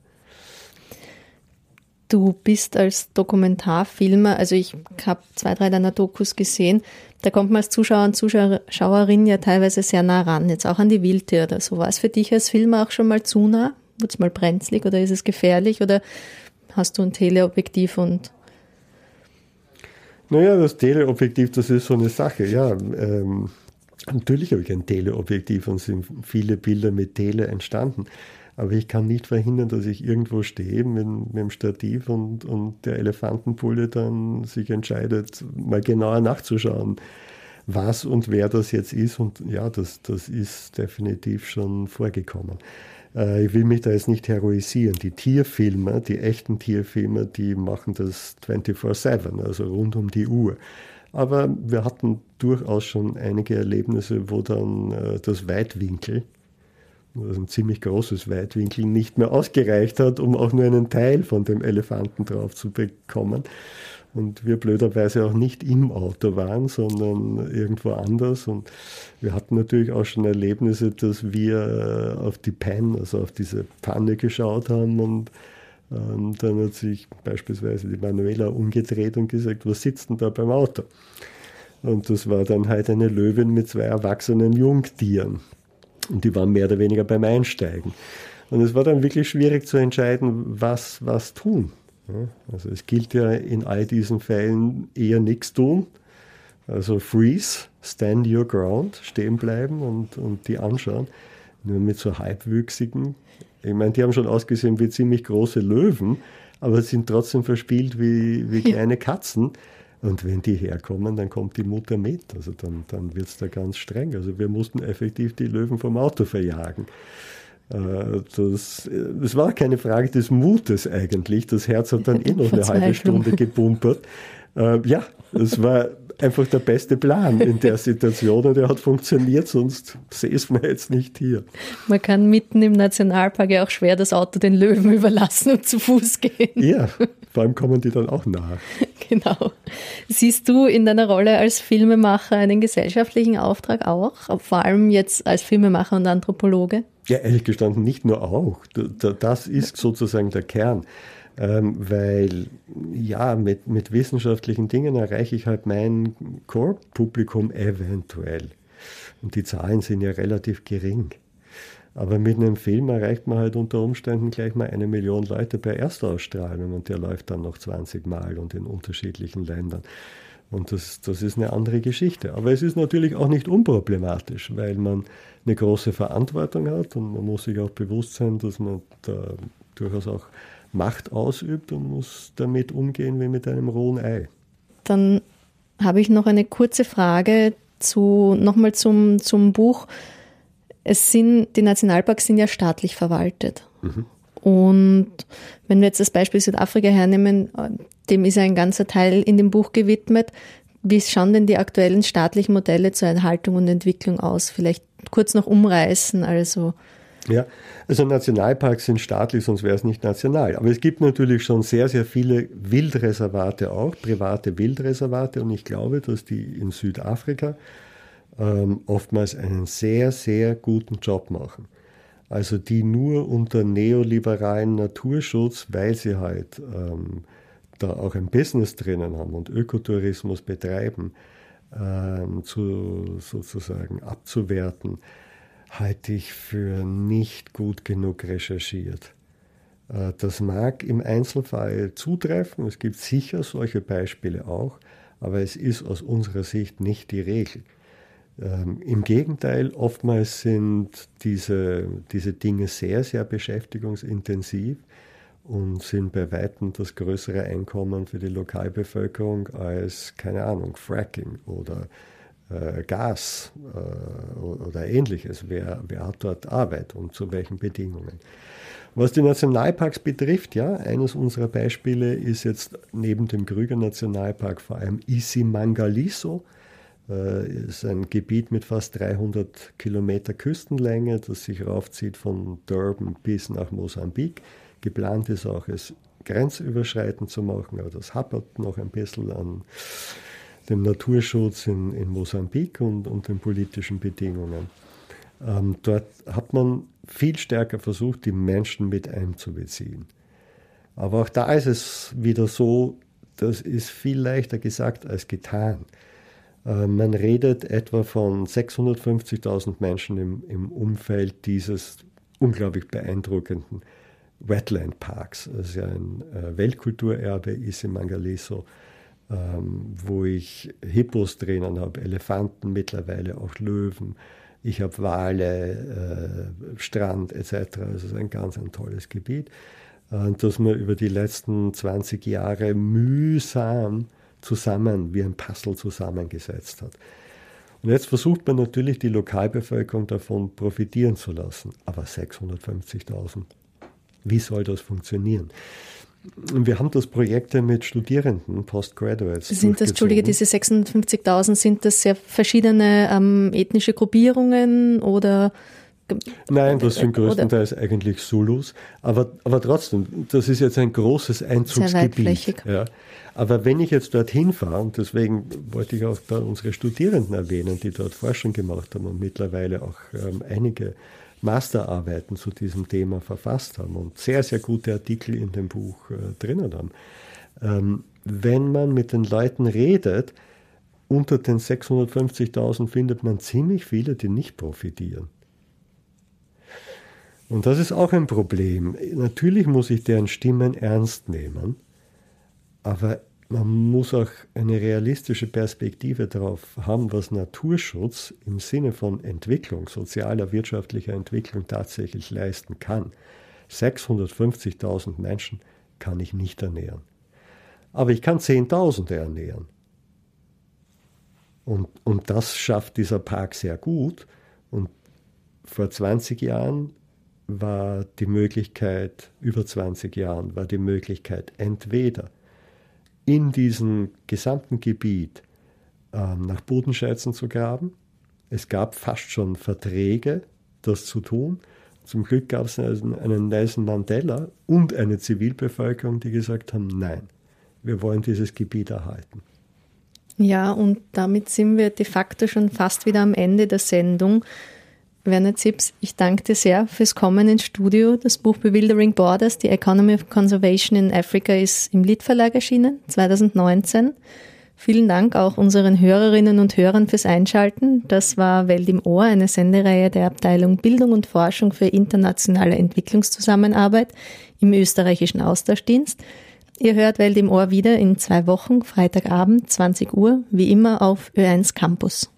Du bist als Dokumentarfilmer, also ich habe zwei, drei deiner Dokus gesehen, da kommt man als Zuschauer und Zuschauerin ja teilweise sehr nah ran, jetzt auch an die Wildtiere oder so. War es für dich als Filmer auch schon mal zu nah? Wurde es mal brenzlig oder ist es gefährlich oder hast du ein Teleobjektiv und... Naja, das Teleobjektiv, das ist so eine Sache, ja. Ähm, natürlich habe ich ein Teleobjektiv und sind viele Bilder mit Tele entstanden. Aber ich kann nicht verhindern, dass ich irgendwo stehe mit, mit dem Stativ und, und der Elefantenbulle dann sich entscheidet, mal genauer nachzuschauen, was und wer das jetzt ist. Und ja, das, das ist definitiv schon vorgekommen. Äh, ich will mich da jetzt nicht heroisieren. Die Tierfilmer, die echten Tierfilmer, die machen das vierundzwanzig sieben, also rund um die Uhr. Aber wir hatten durchaus schon einige Erlebnisse, wo dann äh, das Weitwinkel, also ein ziemlich großes Weitwinkel, nicht mehr ausgereicht hat, um auch nur einen Teil von dem Elefanten drauf zu bekommen. Und wir blöderweise auch nicht im Auto waren, sondern irgendwo anders. Und wir hatten natürlich auch schon Erlebnisse, dass wir auf die Pan, also auf diese Pfanne geschaut haben und ähm, dann hat sich beispielsweise die Manuela umgedreht und gesagt, was sitzt denn da beim Auto? Und das war dann halt eine Löwin mit zwei erwachsenen Jungtieren. Und die waren mehr oder weniger beim Einsteigen. Und es war dann wirklich schwierig zu entscheiden, was, was tun. Ja, also es gilt ja in all diesen Fällen eher nichts tun. Also freeze, stand your ground, stehen bleiben und, und die anschauen. Nur mit so halbwüchsigen, ich meine, die haben schon ausgesehen wie ziemlich große Löwen, aber sind trotzdem verspielt wie, wie kleine Katzen. Und wenn die herkommen, dann kommt die Mutter mit. Also dann, dann wird es da ganz streng. Also wir mussten effektiv die Löwen vom Auto verjagen. Äh, das, das war keine Frage des Mutes eigentlich. Das Herz hat dann eh noch eine halbe Stunde gepumpert. Äh, ja, es war einfach der beste Plan in der Situation und er hat funktioniert, sonst säßen wir jetzt nicht hier. Man kann mitten im Nationalpark ja auch schwer das Auto den Löwen überlassen und zu Fuß gehen. Ja, vor allem kommen die dann auch nach. Genau. Siehst du in deiner Rolle als Filmemacher einen gesellschaftlichen Auftrag auch? Vor allem jetzt als Filmemacher und Anthropologe? Ja, ehrlich gestanden nicht nur auch. Das ist sozusagen der Kern. Ähm, weil, ja, mit, mit wissenschaftlichen Dingen erreiche ich halt mein Core-Publikum eventuell. Und die Zahlen sind ja relativ gering. Aber mit einem Film erreicht man halt unter Umständen gleich mal eine Million Leute bei Erstausstrahlung und der läuft dann noch zwanzig Mal und in unterschiedlichen Ländern. Und das, das ist eine andere Geschichte. Aber es ist natürlich auch nicht unproblematisch, weil man eine große Verantwortung hat und man muss sich auch bewusst sein, dass man da durchaus auch Macht ausübt und muss damit umgehen wie mit einem rohen Ei. Dann habe ich noch eine kurze Frage zu, nochmal zum, zum Buch. Es sind, die Nationalparks sind ja staatlich verwaltet. Mhm. Und wenn wir jetzt das Beispiel Südafrika hernehmen, dem ist ein ganzer Teil in dem Buch gewidmet. Wie schauen denn die aktuellen staatlichen Modelle zur Erhaltung und Entwicklung aus? Vielleicht kurz noch umreißen, also... Ja, also Nationalparks sind staatlich, sonst wäre es nicht national. Aber es gibt natürlich schon sehr, sehr viele Wildreservate auch, private Wildreservate. Und ich glaube, dass die in Südafrika ähm, oftmals einen sehr, sehr guten Job machen. Also die nur unter neoliberalen Naturschutz, weil sie halt ähm, da auch ein Business drinnen haben und Ökotourismus betreiben, äh, zu, sozusagen abzuwerten, halte ich für nicht gut genug recherchiert. Äh, das mag im Einzelfall zutreffen, es gibt sicher solche Beispiele auch, aber es ist aus unserer Sicht nicht die Regel. Ähm, Im Gegenteil, oftmals sind diese, diese Dinge sehr, sehr beschäftigungsintensiv und sind bei weitem das größere Einkommen für die Lokalbevölkerung als, keine Ahnung, Fracking oder äh, Gas äh, oder ähnliches. Wer, wer hat dort Arbeit und zu welchen Bedingungen? Was die Nationalparks betrifft, ja, eines unserer Beispiele ist jetzt neben dem Kruger-Nationalpark vor allem Isimangaliso. Das ist ein Gebiet mit fast dreihundert Kilometer Küstenlänge, das sich raufzieht von Durban bis nach Mosambik. Geplant ist auch, es grenzüberschreitend zu machen, aber das hapert noch ein bisschen an dem Naturschutz in, in Mosambik und, und den politischen Bedingungen. Ähm, dort hat man viel stärker versucht, die Menschen mit einzubeziehen. Aber auch da ist es wieder so, das ist viel leichter gesagt als getan. Man redet etwa von sechshundertfünfzigtausend Menschen im, im Umfeld dieses unglaublich beeindruckenden Wetland Parks. Das ist ja ein Weltkulturerbe, Isimangaliso, ähm, wo ich Hippos drinnen habe, Elefanten, mittlerweile auch Löwen. Ich habe Wale, äh, Strand et cetera. Es ist ein ganz ein tolles Gebiet, äh, das man über die letzten zwanzig Jahre mühsam zusammen, wie ein Puzzle zusammengesetzt hat. Und jetzt versucht man natürlich, die Lokalbevölkerung davon profitieren zu lassen. Aber sechshundertfünfzigtausend, wie soll das funktionieren? Und wir haben das Projekte mit Studierenden, Postgraduates. Sind das, Entschuldige, diese sechshundertfünfzigtausend, sind das sehr verschiedene ähm, ethnische Gruppierungen oder? Nein, das sind größtenteils oder? eigentlich Zulus, aber, aber trotzdem, das ist jetzt ein großes Einzugsgebiet. Sehr weitflächig. Ja. Aber wenn ich jetzt dorthin fahre, und deswegen wollte ich auch da unsere Studierenden erwähnen, die dort Forschung gemacht haben und mittlerweile auch ähm, einige Masterarbeiten zu diesem Thema verfasst haben und sehr, sehr gute Artikel in dem Buch äh, drinnen haben. Ähm, wenn man mit den Leuten redet, unter den sechshundertfünfzigtausend findet man ziemlich viele, die nicht profitieren. Und das ist auch ein Problem. Natürlich muss ich deren Stimmen ernst nehmen, aber man muss auch eine realistische Perspektive darauf haben, was Naturschutz im Sinne von Entwicklung, sozialer, wirtschaftlicher Entwicklung tatsächlich leisten kann. sechshundertfünfzigtausend Menschen kann ich nicht ernähren. Aber ich kann Zehntausende ernähren. Und, und das schafft dieser Park sehr gut. Und vor zwanzig Jahren war die Möglichkeit, über zwanzig Jahren war die Möglichkeit, entweder in diesem gesamten Gebiet ähm, nach Bodenschätzen zu graben. Es gab fast schon Verträge, das zu tun. Zum Glück gab es einen, einen Nelson Mandela und eine Zivilbevölkerung, die gesagt haben, nein, wir wollen dieses Gebiet erhalten. Ja, und damit sind wir de facto schon fast wieder am Ende der Sendung. Werner Zipse, ich danke dir sehr fürs Kommen ins Studio. Das Buch Bewildering Borders, The Economy of Conservation in Africa ist im Lied Verlag erschienen, zwanzig neunzehn. Vielen Dank auch unseren Hörerinnen und Hörern fürs Einschalten. Das war Welt im Ohr, eine Sendereihe der Abteilung Bildung und Forschung für internationale Entwicklungszusammenarbeit im österreichischen Austauschdienst. Ihr hört Welt im Ohr wieder in zwei Wochen, Freitagabend, zwanzig Uhr, wie immer auf Ö eins Campus.